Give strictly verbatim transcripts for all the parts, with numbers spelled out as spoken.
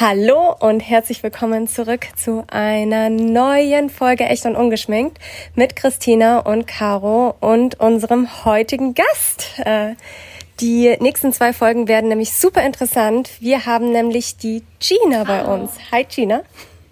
Hallo und herzlich willkommen zurück zu einer neuen Folge Echt und Ungeschminkt mit Christina und Caro und unserem heutigen Gast. Die nächsten zwei Folgen werden nämlich super interessant. Wir haben nämlich die Gina bei Hallo. uns. Hi Gina.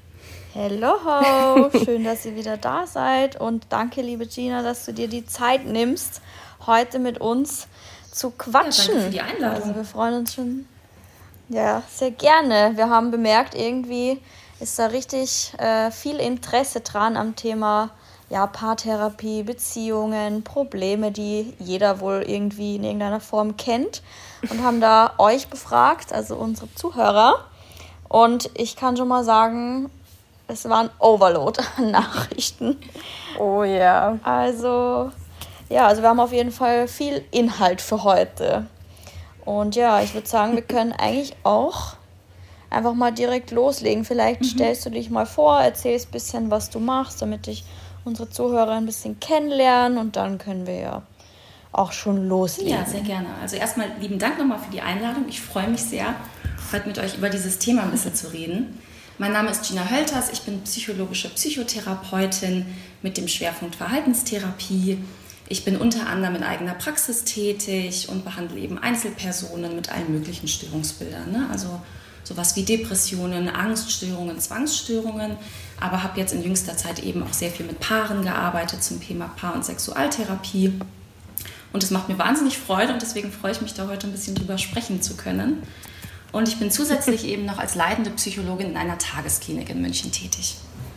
Hello, schön, dass ihr wieder da seid und danke, liebe Gina, dass du dir die Zeit nimmst, heute mit uns zu quatschen. Ja, danke für die Einladung. Also wir freuen uns schon. Ja, sehr gerne. Wir haben bemerkt, irgendwie ist da richtig äh, viel Interesse dran am Thema ja, Paartherapie, Beziehungen, Probleme, die jeder wohl irgendwie in irgendeiner Form kennt und haben da euch befragt, also unsere Zuhörer. Und ich kann schon mal sagen, es war ein Overload an Nachrichten. Oh ja. Also, ja, also wir haben auf jeden Fall viel Inhalt für heute. Und ja, ich würde sagen, wir können eigentlich auch einfach mal direkt loslegen. Vielleicht mhm. stellst du dich mal vor, erzählst ein bisschen, was du machst, damit ich unsere Zuhörer ein bisschen kennenlernen und dann können wir ja auch schon loslegen. Ja, sehr gerne. Also erstmal lieben Dank nochmal für die Einladung. Ich freue mich sehr, heute mit euch über dieses Thema ein bisschen zu reden. Mein Name ist Gina Hölters, ich bin psychologische Psychotherapeutin mit dem Schwerpunkt Verhaltenstherapie. Ich bin unter anderem in eigener Praxis tätig und behandle eben Einzelpersonen mit allen möglichen Störungsbildern. Ne? Also sowas wie Depressionen, Angststörungen, Zwangsstörungen. Aber habe jetzt in jüngster Zeit eben auch sehr viel mit Paaren gearbeitet zum Thema Paar- und Sexualtherapie. Und es macht mir wahnsinnig Freude und deswegen freue ich mich da heute ein bisschen drüber sprechen zu können. Und ich bin zusätzlich eben noch als leitende Psychologin in einer Tagesklinik in München tätig.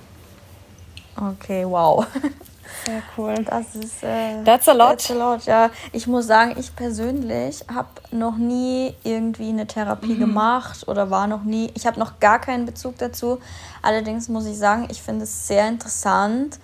Okay, wow. Sehr cool. Das ist äh, That's a lot. That's a lot, ja. Ich muss sagen, ich persönlich habe noch nie irgendwie eine Therapie mhm. gemacht oder war noch nie, ich habe noch gar keinen Bezug dazu. Allerdings muss ich sagen, ich finde es sehr interessant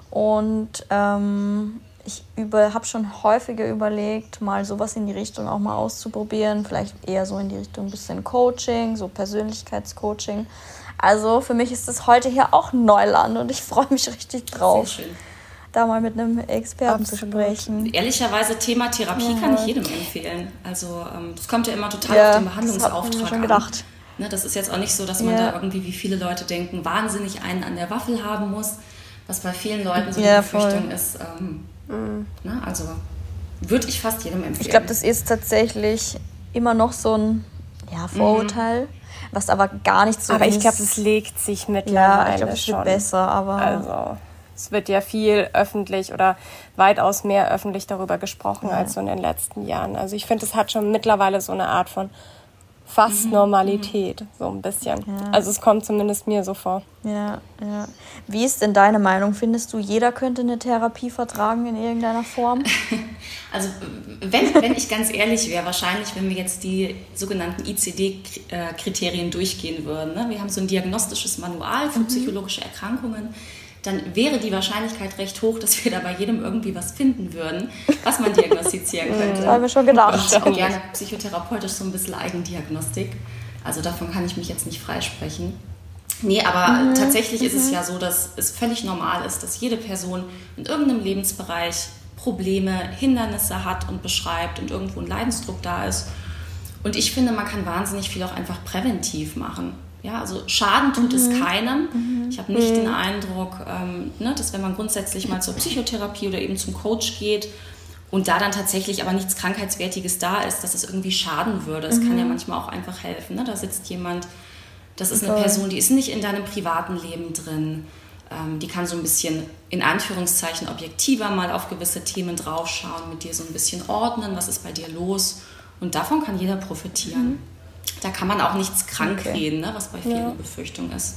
und ähm, ich habe schon häufiger überlegt, mal sowas in die Richtung auch mal auszuprobieren. Vielleicht eher so in die Richtung ein bisschen Coaching, so Persönlichkeitscoaching. Also für mich ist das heute hier auch Neuland und ich freue mich richtig drauf. Sehr schön. Da mal mit einem Experten Absolut. zu sprechen. Ehrlicherweise, Thema Therapie ja. kann ich jedem empfehlen. Also ähm, das kommt ja immer total ja, auf den Behandlungsauftrag das hab ich mir schon an. gedacht. Ne, das ist jetzt auch nicht so, dass man ja. da irgendwie, wie viele Leute denken, wahnsinnig einen an der Waffel haben muss. Was bei vielen Leuten so ja, die Befürchtung voll. ist. Ähm, mhm. ne, also würde ich fast jedem empfehlen. Ich glaube, das ist tatsächlich immer noch so ein ja, Vorurteil, mhm. was aber gar nicht so aber ist. ich glaube, es legt sich mittlerweile ja, ich glaube, es schon. wird besser, aber Also es wird ja viel öffentlich oder weitaus mehr öffentlich darüber gesprochen ja. als so in den letzten Jahren. Also ich finde, es hat schon mittlerweile so eine Art von fast mhm. Normalität, so ein bisschen. Ja. Also es kommt zumindest mir so vor. Ja, ja. Wie ist denn deine Meinung? Findest du, jeder könnte eine Therapie vertragen in irgendeiner Form? Also wenn, wenn ich ganz ehrlich wäre, wahrscheinlich, wenn wir jetzt die sogenannten I C D-Kriterien durchgehen würden. Ne? Wir haben so ein diagnostisches Manual für mhm. psychologische Erkrankungen. Dann wäre die Wahrscheinlichkeit recht hoch, dass wir da bei jedem irgendwie was finden würden, was man diagnostizieren könnte. Das haben wir schon gedacht. Ich mache auch gerne psychotherapeutisch so ein bisschen Eigendiagnostik. Also davon kann ich mich jetzt nicht freisprechen. Nee, aber mhm. tatsächlich mhm. ist es ja so, dass es völlig normal ist, dass jede Person in irgendeinem Lebensbereich Probleme, Hindernisse hat und beschreibt und irgendwo ein Leidensdruck da ist. Und ich finde, man kann wahnsinnig viel auch einfach präventiv machen. Ja, also Schaden tut mhm. es keinem. Mhm. Ich habe nicht mhm. den Eindruck, ähm, ne, dass wenn man grundsätzlich mal zur Psychotherapie oder eben zum Coach geht und da dann tatsächlich aber nichts Krankheitswertiges da ist, dass es irgendwie schaden würde. Es mhm. kann ja manchmal auch einfach helfen. Ne? Da sitzt jemand, das ist eine okay. Person, die ist nicht in deinem privaten Leben drin. Ähm, die kann so ein bisschen in Anführungszeichen objektiver mal auf gewisse Themen draufschauen, mit dir so ein bisschen ordnen, was ist bei dir los. Und davon kann jeder profitieren. Mhm. Da kann man auch nichts krank okay. reden, ne, was bei vielen ja. Befürchtung ist.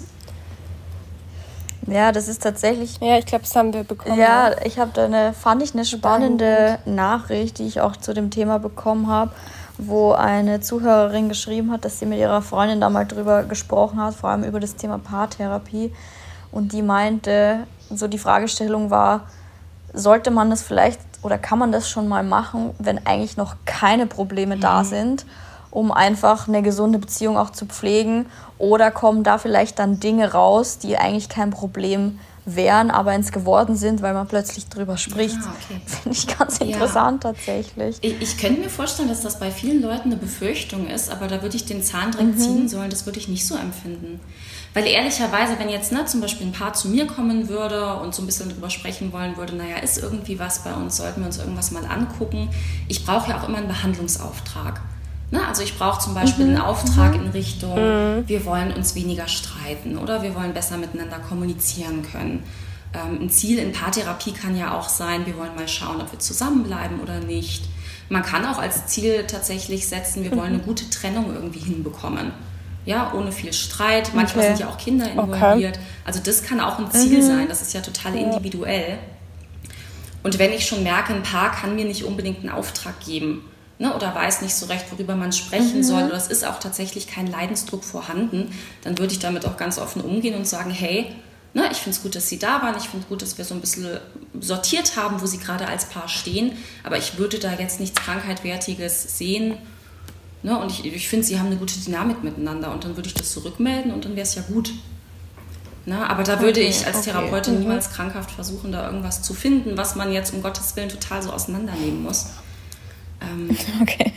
Ja, das ist tatsächlich... Ja, ich glaube, das haben wir bekommen. Ja, ja. ich habe da eine, fand ich eine spannende Spannend. Nachricht, die ich auch zu dem Thema bekommen habe, wo eine Zuhörerin geschrieben hat, dass sie mit ihrer Freundin da mal drüber gesprochen hat, vor allem über das Thema Paartherapie. Und die meinte, so die Fragestellung war, sollte man das vielleicht oder kann man das schon mal machen, wenn eigentlich noch keine Probleme mhm. da sind, um einfach eine gesunde Beziehung auch zu pflegen? Oder kommen da vielleicht dann Dinge raus, die eigentlich kein Problem wären, aber ins Geworden sind, weil man plötzlich drüber spricht. Ah, okay. Finde ich ganz interessant, ja. tatsächlich. Ich, ich könnte mir vorstellen, dass das bei vielen Leuten eine Befürchtung ist, aber da würde ich den Zahn direkt mhm. ziehen sollen, das würde ich nicht so empfinden. Weil ehrlicherweise, wenn jetzt ne, zum Beispiel ein Paar zu mir kommen würde und so ein bisschen drüber sprechen wollen würde, naja, ist irgendwie was bei uns, sollten wir uns irgendwas mal angucken. Ich brauche ja auch immer einen Behandlungsauftrag. Ne? Also ich brauche zum Beispiel mhm. einen Auftrag mhm. in Richtung, mhm. wir wollen uns weniger streiten oder wir wollen besser miteinander kommunizieren können. Ähm, ein Ziel in Paartherapie kann ja auch sein, wir wollen mal schauen, ob wir zusammenbleiben oder nicht. Man kann auch als Ziel tatsächlich setzen, wir mhm. wollen eine gute Trennung irgendwie hinbekommen. Ja, ohne viel Streit. Manchmal okay. sind ja auch Kinder involviert. Okay. Also das kann auch ein Ziel mhm. sein. Das ist ja total individuell. Und wenn ich schon merke, ein Paar kann mir nicht unbedingt einen Auftrag geben, ne, oder weiß nicht so recht, worüber man sprechen mhm. soll, oder es ist auch tatsächlich kein Leidensdruck vorhanden, dann würde ich damit auch ganz offen umgehen und sagen, hey, ne, ich finde es gut, dass Sie da waren. Ich finde es gut, dass wir so ein bisschen sortiert haben, wo Sie gerade als Paar stehen. Aber ich würde da jetzt nichts Krankheitswertiges sehen. Ne, und ich, ich finde, sie haben eine gute Dynamik miteinander und dann würde ich das zurückmelden und dann wäre es ja gut. Ne, aber da würde okay, ich als okay. Therapeutin mhm. niemals krankhaft versuchen, da irgendwas zu finden, was man jetzt um Gottes Willen total so auseinandernehmen muss. Ähm, okay.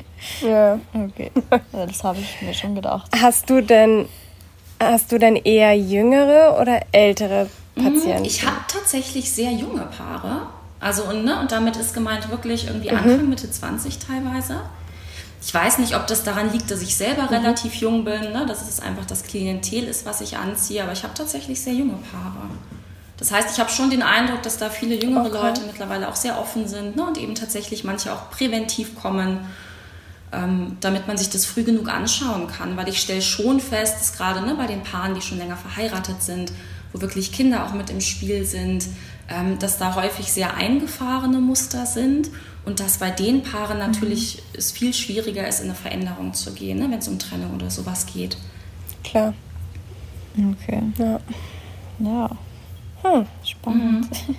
Ja, okay. Ja, das habe ich mir schon gedacht. Hast du denn, hast du denn eher jüngere oder ältere Patienten? Ich habe tatsächlich sehr junge Paare. Also, und, ne, und damit ist gemeint wirklich irgendwie Anfang, mhm. Mitte zwanzig teilweise. Ich weiß nicht, ob das daran liegt, dass ich selber mhm. relativ jung bin, ne? Dass es einfach das Klientel ist, was ich anziehe, aber ich habe tatsächlich sehr junge Paare. Das heißt, ich habe schon den Eindruck, dass da viele jüngere okay. Leute mittlerweile auch sehr offen sind, ne? Und eben tatsächlich manche auch präventiv kommen, ähm, damit man sich das früh genug anschauen kann, weil ich stelle schon fest, dass gerade ne, bei den Paaren, die schon länger verheiratet sind, wo wirklich Kinder auch mit im Spiel sind, ähm, dass da häufig sehr eingefahrene Muster sind. Und dass bei den Paaren natürlich mhm. es viel schwieriger ist, in eine Veränderung zu gehen, ne, wenn es um Trennung oder sowas geht. Klar. Okay. Ja. Ja. Hm, spannend. Mhm.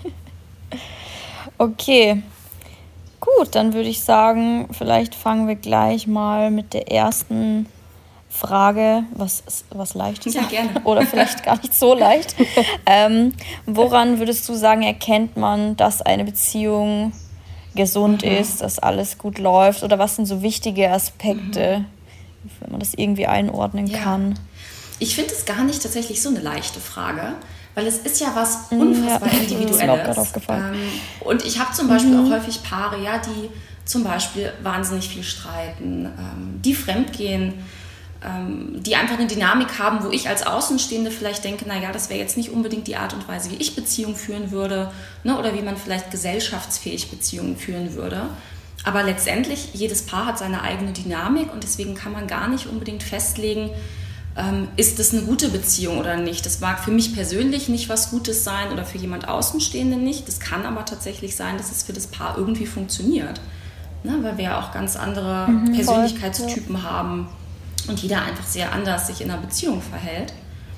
Okay. Gut, dann würde ich sagen, vielleicht fangen wir gleich mal mit der ersten Frage, was, was leicht ist. Ja, gerne. Oder vielleicht gar nicht so leicht. ähm, woran würdest du sagen, erkennt man, dass eine Beziehung gesund mhm. ist, dass alles gut läuft? Oder was sind so wichtige Aspekte, mhm. wenn man das irgendwie einordnen ja. kann? Ich finde es gar nicht tatsächlich so eine leichte Frage, weil es ist ja was unfassbar ja. Individuelles. Ähm, und ich habe zum Beispiel mhm. auch häufig Paare, ja, die zum Beispiel wahnsinnig viel streiten, ähm, die fremdgehen, ähm, die einfach eine Dynamik haben, wo ich als Außenstehende vielleicht denke, naja, das wäre jetzt nicht unbedingt die Art und Weise, wie ich Beziehungen führen würde, ne, oder wie man vielleicht gesellschaftsfähig Beziehungen führen würde. Aber letztendlich, jedes Paar hat seine eigene Dynamik und deswegen kann man gar nicht unbedingt festlegen, ähm, ist das eine gute Beziehung oder nicht. Das mag für mich persönlich nicht was Gutes sein oder für jemand Außenstehenden nicht. Das kann aber tatsächlich sein, dass es für das Paar irgendwie funktioniert. Ne, weil wir ja auch ganz andere mhm, Persönlichkeitstypen ja. haben. Und jeder einfach sehr anders sich in einer Beziehung verhält.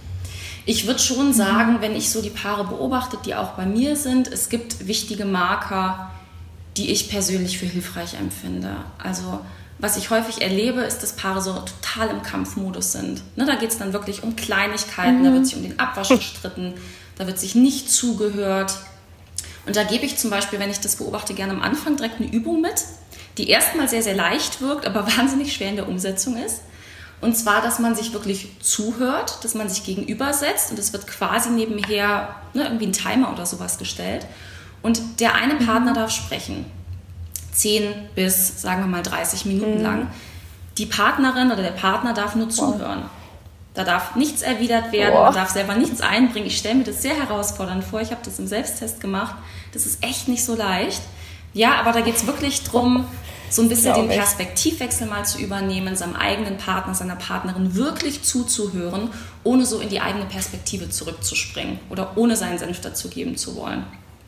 Ich würde schon sagen, wenn ich so die Paare beobachte, die auch bei mir sind, es gibt wichtige Marker, die ich persönlich für hilfreich empfinde. Also was ich häufig erlebe, ist, dass Paare so total im Kampfmodus sind. Ne, da geht es dann wirklich um Kleinigkeiten, mhm. da wird sich um den Abwasch gestritten, da wird sich nicht zugehört. Und da gebe ich zum Beispiel, wenn ich das beobachte, gerne am Anfang direkt eine Übung mit, die erstmal sehr, sehr leicht wirkt, aber wahnsinnig schwer in der Umsetzung ist. Und zwar, dass man sich wirklich zuhört, dass man sich gegenübersetzt und es wird quasi nebenher ne, irgendwie ein Timer oder sowas gestellt. Und der eine Partner darf sprechen. zehn bis, sagen wir mal, dreißig Minuten mhm. lang. Die Partnerin oder der Partner darf nur zuhören. Da darf nichts erwidert werden, Boah. man darf selber nichts einbringen. Ich stelle mir das sehr herausfordernd vor. Ich habe das im Selbsttest gemacht. Das ist echt nicht so leicht. Ja, aber da geht es wirklich darum, so ein bisschen den Perspektivwechsel mal zu übernehmen, seinem eigenen Partner, seiner Partnerin wirklich zuzuhören, ohne so in die eigene Perspektive zurückzuspringen oder ohne seinen Senf dazugeben zu wollen.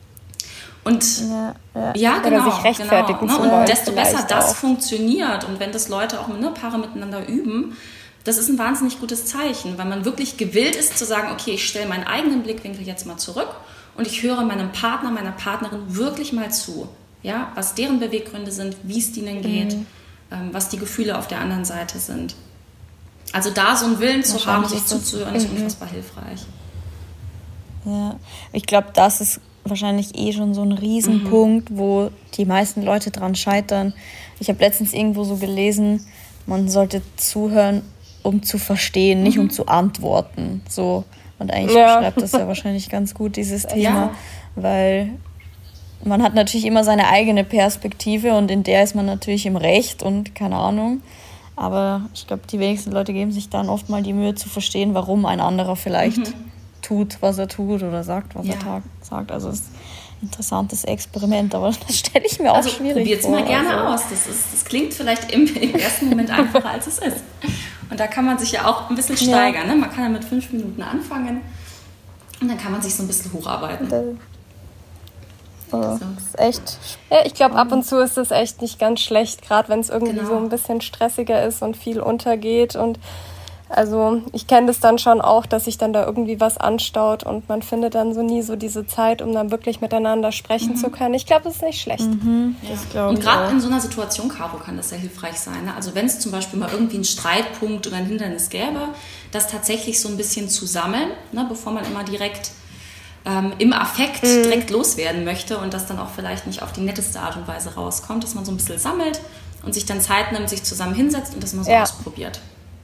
Und ja, ja. ja genau, oder sich rechtfertigen genau, zu ne? wollen. Und desto besser das auch. funktioniert und wenn das Leute auch ne, Paare miteinander üben, das ist ein wahnsinnig gutes Zeichen, weil man wirklich gewillt ist zu sagen, okay, ich stelle meinen eigenen Blickwinkel jetzt mal zurück und ich höre meinem Partner, meiner Partnerin wirklich mal zu. Ja, was deren Beweggründe sind, wie es denen geht, mhm. ähm, was die Gefühle auf der anderen Seite sind. Also da so einen Willen zu haben, sich zuzuhören, ist unfassbar hilfreich. Ja, ich glaube, das ist wahrscheinlich eh schon so ein Riesenpunkt, mhm. wo die meisten Leute dran scheitern. Ich habe letztens irgendwo so gelesen, man sollte zuhören, um zu verstehen, nicht mhm. um zu antworten. So. Und eigentlich ja. beschreibt das ja wahrscheinlich ganz gut, dieses Thema, ja. weil man hat natürlich immer seine eigene Perspektive und in der ist man natürlich im Recht und keine Ahnung. Aber ich glaube, die wenigsten Leute geben sich dann oft mal die Mühe zu verstehen, warum ein anderer vielleicht mhm. tut, was er tut oder sagt, was ja. er tag- sagt. Also es ist ein interessantes Experiment, aber das stelle ich mir auch also schwierig probiert's vor. Probiert es mal gerne also. aus. Das, ist, das klingt vielleicht im, im ersten Moment einfacher, als es ist. Und da kann man sich ja auch ein bisschen steigern. Ja. Ne? Man kann ja mit fünf Minuten anfangen und dann kann man sich so ein bisschen hocharbeiten. Das Das ist echt. Ja, ich glaube, ab und zu ist es echt nicht ganz schlecht, gerade wenn es irgendwie genau. so ein bisschen stressiger ist und viel untergeht. Und also ich kenne das dann schon auch, dass sich dann da irgendwie was anstaut und man findet dann so nie so diese Zeit, um dann wirklich miteinander sprechen mhm. zu können. Ich glaube, das ist nicht schlecht. Mhm. Ja. Das glaub und gerade auch. in so einer Situation, Caro, kann das sehr hilfreich sein. Ne? Also wenn es zum Beispiel mal irgendwie einen Streitpunkt oder ein Hindernis gäbe, das tatsächlich so ein bisschen zu sammeln, ne, bevor man immer direkt ähm, im Affekt mhm. direkt loswerden möchte und das dann auch vielleicht nicht auf die netteste Art und Weise rauskommt, dass man so ein bisschen sammelt und sich dann Zeit nimmt, sich zusammen hinsetzt und das mal so ja. ausprobiert.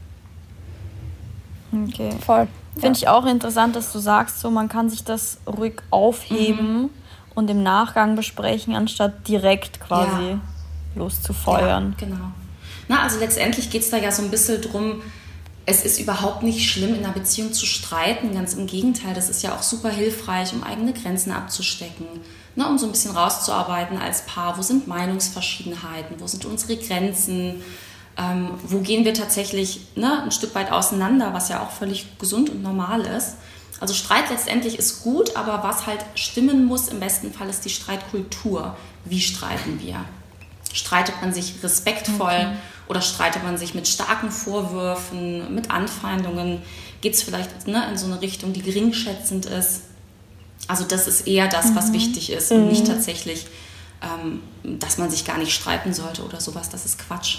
Okay. Voll. Finde ja. ich auch interessant, dass du sagst, so man kann sich das ruhig aufheben mhm. und im Nachgang besprechen, anstatt direkt quasi ja. loszufeuern. Ja, genau. Na, also letztendlich geht es da ja so ein bisschen drum, es ist überhaupt nicht schlimm, in einer Beziehung zu streiten. Ganz im Gegenteil, das ist ja auch super hilfreich, um eigene Grenzen abzustecken. Ne, um so ein bisschen rauszuarbeiten als Paar. Wo sind Meinungsverschiedenheiten? Wo sind unsere Grenzen? Ähm, wo gehen wir tatsächlich ne, ein Stück weit auseinander, was ja auch völlig gesund und normal ist. Also Streit letztendlich ist gut, aber was halt stimmen muss im besten Fall ist die Streitkultur. Wie streiten wir? Streitet man sich respektvoll okay. oder streitet man sich mit starken Vorwürfen, mit Anfeindungen? Geht es vielleicht ne, in so eine Richtung, die geringschätzend ist? Also das ist eher das, was mhm. wichtig ist und mhm. nicht tatsächlich, ähm, dass man sich gar nicht streiten sollte oder sowas. Das ist Quatsch.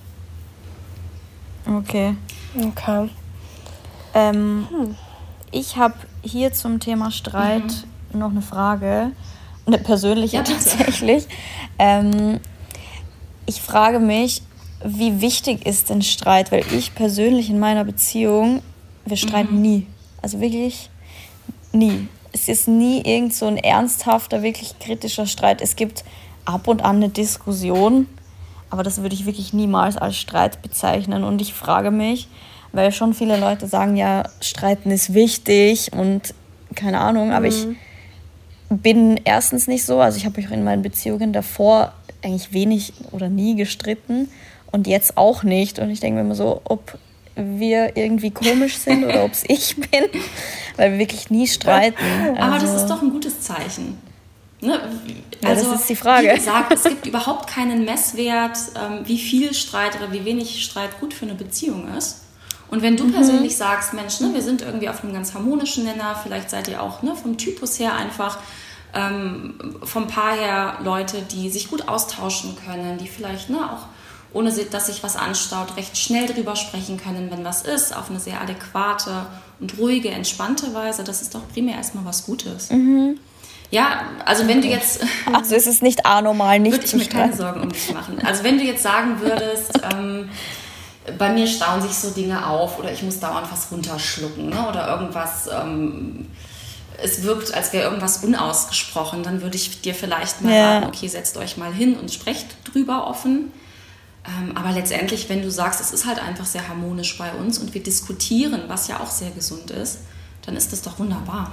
Okay. Okay. Ähm, hm. Ich habe hier zum Thema Streit mhm. noch eine Frage, eine persönliche ja, tatsächlich. Ähm, ich frage mich, wie wichtig ist denn Streit? Weil ich persönlich in meiner Beziehung, wir streiten mhm. nie. Also wirklich nie. Es ist nie irgend so ein ernsthafter, wirklich kritischer Streit. Es gibt ab und an eine Diskussion, aber das würde ich wirklich niemals als Streit bezeichnen. Und ich frage mich, weil schon viele Leute sagen, ja, Streiten ist wichtig und keine Ahnung, aber mhm. ich bin erstens nicht so. Also ich habe mich in meinen Beziehungen davor eigentlich wenig oder nie gestritten und jetzt auch nicht. Und ich denke mir immer so, ob wir irgendwie komisch sind oder ob es ich bin, weil wir wirklich nie streiten. Also, aber das ist doch ein gutes Zeichen. Ne? Also, ja, das ist die Frage. Wie gesagt, es gibt überhaupt keinen Messwert, ähm, wie viel Streit oder wie wenig Streit gut für eine Beziehung ist. Und wenn du mhm. persönlich sagst, Mensch, ne, wir sind irgendwie auf einem ganz harmonischen Nenner, vielleicht seid ihr auch ne, vom Typus her einfach, ähm, vom Paar her Leute, die sich gut austauschen können, die vielleicht ne, auch ohne dass sich was anstaut, recht schnell drüber sprechen können, wenn was ist, auf eine sehr adäquate und ruhige, entspannte Weise. Das ist doch primär erstmal was Gutes. Mhm. Ja, also wenn du jetzt... Also es ist nicht anormal, nicht würde ich mir keine Sorgen um dich machen. Also wenn du jetzt sagen würdest, ähm, bei mir stauen sich so Dinge auf oder ich muss dauernd was runterschlucken ne, oder irgendwas... Ähm, es wirkt, als wäre irgendwas unausgesprochen, dann würde ich dir vielleicht mal ja. raten, okay, setzt euch mal hin und sprecht drüber offen. Ähm, aber letztendlich, wenn du sagst, es ist halt einfach sehr harmonisch bei uns und wir diskutieren, was ja auch sehr gesund ist, dann ist das doch wunderbar.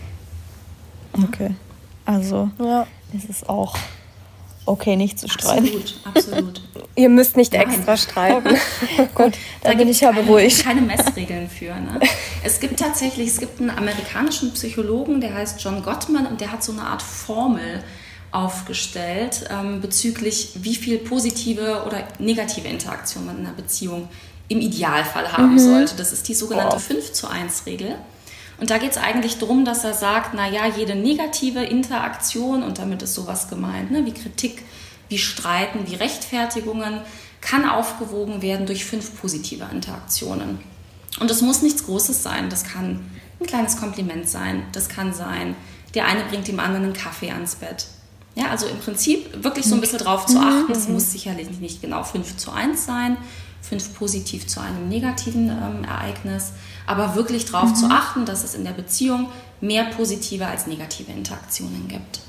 Okay, also ja. es ist auch okay, nicht zu streiten. Absolut, absolut. Ihr müsst nicht Nein. extra streiten. Gut, da, da bin ich ja beruhigt. Keine Messregeln für. Ne? Es gibt tatsächlich, es gibt einen amerikanischen Psychologen, der heißt John Gottman und der hat so eine Art Formel aufgestellt ähm, bezüglich wie viel positive oder negative Interaktion man in einer Beziehung im Idealfall haben mhm. sollte. Das ist die sogenannte wow. fünf zu eins Regel. Und da geht es eigentlich darum, dass er sagt, naja, jede negative Interaktion, und damit ist sowas gemeint, ne, wie Kritik, wie Streiten, wie Rechtfertigungen, kann aufgewogen werden durch fünf positive Interaktionen. Und es muss nichts Großes sein. Das kann ein kleines Kompliment sein. Das kann sein, der eine bringt dem anderen einen Kaffee ans Bett. Ja, also im Prinzip wirklich so ein bisschen drauf zu achten. Es muss sicherlich nicht genau fünf zu eins sein, fünf positiv zu einem negativen ähm, Ereignis, aber wirklich darauf mhm. zu achten, dass es in der Beziehung mehr positive als negative Interaktionen gibt.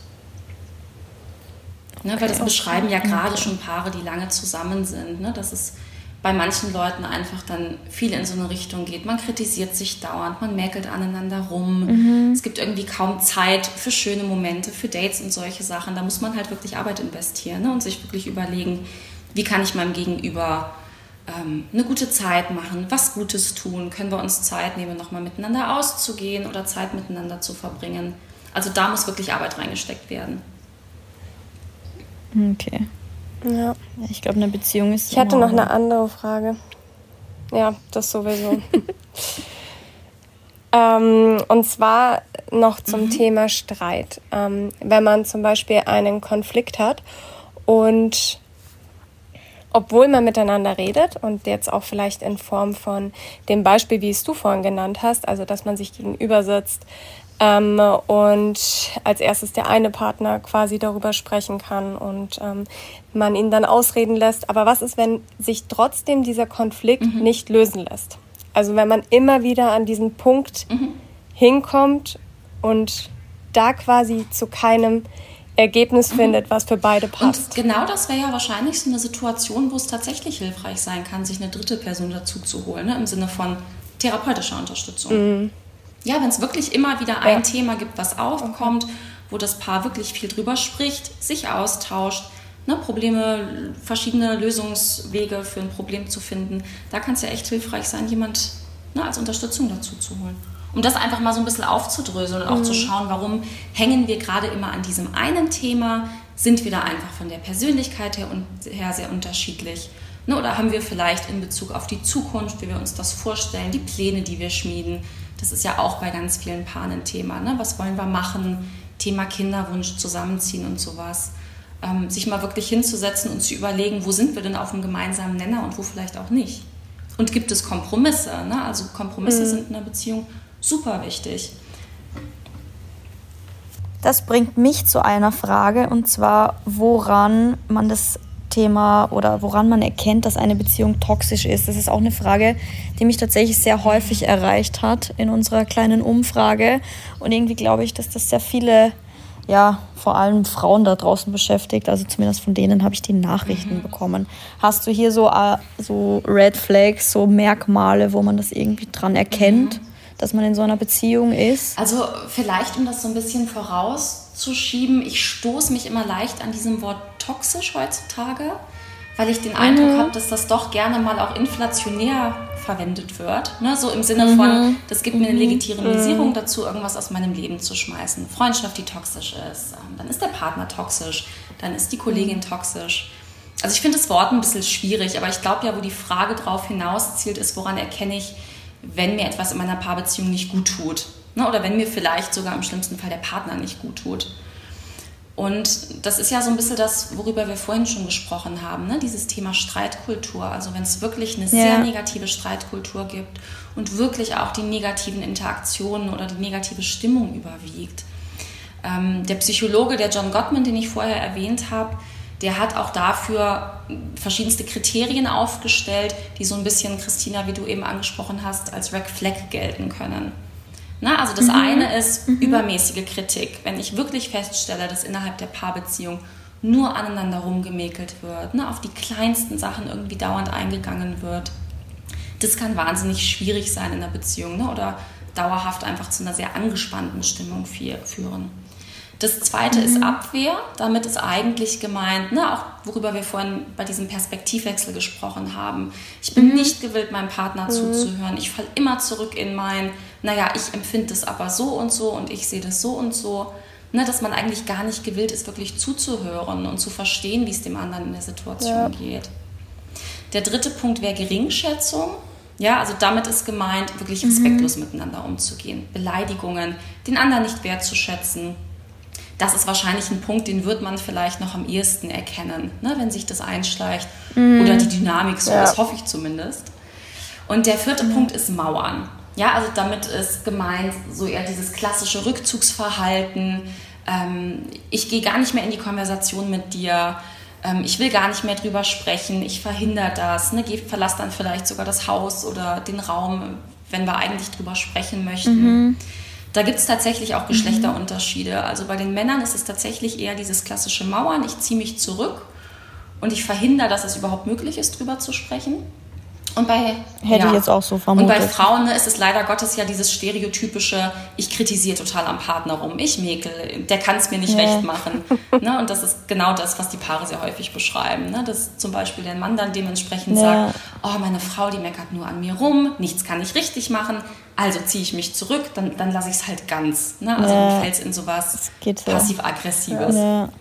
Ne, okay, weil das beschreiben ja gerade okay. schon Paare, die lange zusammen sind, ne, dass es bei manchen Leuten einfach dann viel in so eine Richtung geht. Man kritisiert sich dauernd, man mäkelt aneinander rum. Mhm. Es gibt irgendwie kaum Zeit für schöne Momente, für Dates und solche Sachen. Da muss man halt wirklich Arbeit investieren, ne, und sich wirklich überlegen, wie kann ich meinem Gegenüber ähm, eine gute Zeit machen, was Gutes tun. Können wir uns Zeit nehmen, nochmal miteinander auszugehen oder Zeit miteinander zu verbringen. Also da muss wirklich Arbeit reingesteckt werden. Okay. Ja. Ich glaube, eine Beziehung ist... Ich hatte noch eine andere Frage. Ja, das sowieso. ähm, und zwar noch zum mhm. Thema Streit. Ähm, wenn man zum Beispiel einen Konflikt hat und obwohl man miteinander redet und jetzt auch vielleicht in Form von dem Beispiel, wie es du vorhin genannt hast, also dass man sich gegenüber sitzt, Ähm, und als erstes der eine Partner quasi darüber sprechen kann und ähm, man ihn dann ausreden lässt. Aber was ist, wenn sich trotzdem dieser Konflikt mhm. nicht lösen lässt? Also wenn man immer wieder an diesen Punkt mhm. hinkommt und da quasi zu keinem Ergebnis mhm. findet, was für beide passt. Und genau das wäre ja wahrscheinlich so eine Situation, wo es tatsächlich hilfreich sein kann, sich eine dritte Person dazu zu holen, ne? Im Sinne von therapeutischer Unterstützung. Mhm. Ja, wenn es wirklich immer wieder ein ja. Thema gibt, was aufkommt, okay. wo das Paar wirklich viel drüber spricht, sich austauscht, ne, Probleme, verschiedene Lösungswege für ein Problem zu finden, da kann es ja echt hilfreich sein, jemand, ne, als Unterstützung dazu zu holen. Um das einfach mal so ein bisschen aufzudröseln und auch mhm. zu schauen, warum hängen wir gerade immer an diesem einen Thema, sind wir da einfach von der Persönlichkeit her, und, her sehr unterschiedlich. Ne, oder haben wir vielleicht in Bezug auf die Zukunft, wie wir uns das vorstellen, die Pläne, die wir schmieden. Das ist ja auch bei ganz vielen Paaren ein Thema. Ne? Was wollen wir machen? Thema Kinderwunsch, Zusammenziehen und sowas. Ähm, sich mal wirklich hinzusetzen und zu überlegen, wo sind wir denn auf einem gemeinsamen Nenner und wo vielleicht auch nicht. Und gibt es Kompromisse? Ne? Also Kompromisse mhm. sind in einer Beziehung super wichtig. Das bringt mich zu einer Frage, und zwar, woran man das Thema oder woran man erkennt, dass eine Beziehung toxisch ist. Das ist auch eine Frage, die mich tatsächlich sehr häufig erreicht hat in unserer kleinen Umfrage. Und irgendwie glaube ich, dass das sehr viele, ja, vor allem Frauen da draußen beschäftigt. Also zumindest von denen habe ich die Nachrichten mhm. bekommen. Hast du hier so, so Red Flags, so Merkmale, wo man das irgendwie dran erkennt, mhm. dass man in so einer Beziehung ist? Also vielleicht, um das so ein bisschen vorauszuschieben, ich stoße mich immer leicht an diesem Wort toxisch heutzutage, weil ich den Eindruck mhm. habe, dass das doch gerne mal auch inflationär verwendet wird. Ne? So im Sinne von, mhm. das gibt mir eine Legitimisierung mhm. dazu, irgendwas aus meinem Leben zu schmeißen. Freundschaft, die toxisch ist, dann ist der Partner toxisch, dann ist die Kollegin mhm. toxisch. Also ich finde das Wort ein bisschen schwierig, aber ich glaube ja, wo die Frage drauf hinaus zielt, ist, woran erkenne ich, wenn mir etwas in meiner Paarbeziehung nicht gut tut. Ne? Oder wenn mir vielleicht sogar im schlimmsten Fall der Partner nicht gut tut. Und das ist ja so ein bisschen das, worüber wir vorhin schon gesprochen haben, ne? Dieses Thema Streitkultur. Also wenn es wirklich eine ja. sehr negative Streitkultur gibt und wirklich auch die negativen Interaktionen oder die negative Stimmung überwiegt. Ähm, der Psychologe, der John Gottman, den ich vorher erwähnt habe, der hat auch dafür verschiedenste Kriterien aufgestellt, die so ein bisschen, Christina, wie du eben angesprochen hast, als Red Flag gelten können. Na, also das mhm. eine ist mhm. übermäßige Kritik. Wenn ich wirklich feststelle, dass innerhalb der Paarbeziehung nur aneinander rumgemäkelt wird, ne, auf die kleinsten Sachen irgendwie dauernd eingegangen wird, das kann wahnsinnig schwierig sein in der Beziehung, ne, oder dauerhaft einfach zu einer sehr angespannten Stimmung führen. Das zweite mhm. ist Abwehr. Damit ist eigentlich gemeint, ne, auch worüber wir vorhin bei diesem Perspektivwechsel gesprochen haben. Ich bin mhm. nicht gewillt, meinem Partner mhm. zuzuhören. Ich falle immer zurück in mein, naja, ich empfinde das aber so und so und ich sehe das so und so. Ne, dass man eigentlich gar nicht gewillt ist, wirklich zuzuhören und zu verstehen, wie es dem anderen in der Situation ja. geht. Der dritte Punkt wäre Geringschätzung. Ja, also damit ist gemeint, wirklich respektlos mhm. miteinander umzugehen. Beleidigungen, den anderen nicht wertzuschätzen. Das ist wahrscheinlich ein Punkt, den wird man vielleicht noch am ehesten erkennen, ne, wenn sich das einschleicht mhm. oder die Dynamik so ja. ist, hoffe ich zumindest. Und der vierte mhm. Punkt ist Mauern. Ja, also damit ist gemeint so eher dieses klassische Rückzugsverhalten. Ähm, ich gehe gar nicht mehr in die Konversation mit dir. Ähm, ich will gar nicht mehr drüber sprechen. Ich verhindere das. Ne? Geh, verlass dann vielleicht sogar das Haus oder den Raum, wenn wir eigentlich drüber sprechen möchten. Mhm. Da gibt es tatsächlich auch Geschlechterunterschiede. Also bei den Männern ist es tatsächlich eher dieses klassische Mauern. Ich ziehe mich zurück und ich verhindere, dass es überhaupt möglich ist, drüber zu sprechen. Und bei, Hätte ja. ich jetzt auch so vermutet. Und bei Frauen ne, ist es leider Gottes ja dieses stereotypische, ich kritisiere total am Partner rum, ich mäkel, der kann es mir nicht ja. recht machen. Ne? Und das ist genau das, was die Paare sehr häufig beschreiben. Ne? Dass zum Beispiel der Mann dann dementsprechend ja. sagt, oh, meine Frau, die meckert nur an mir rum, nichts kann ich richtig machen, also ziehe ich mich zurück, dann, dann lasse ich es halt ganz. Ne? Also ja. dann fällt es in sowas passiv-aggressives. Ja.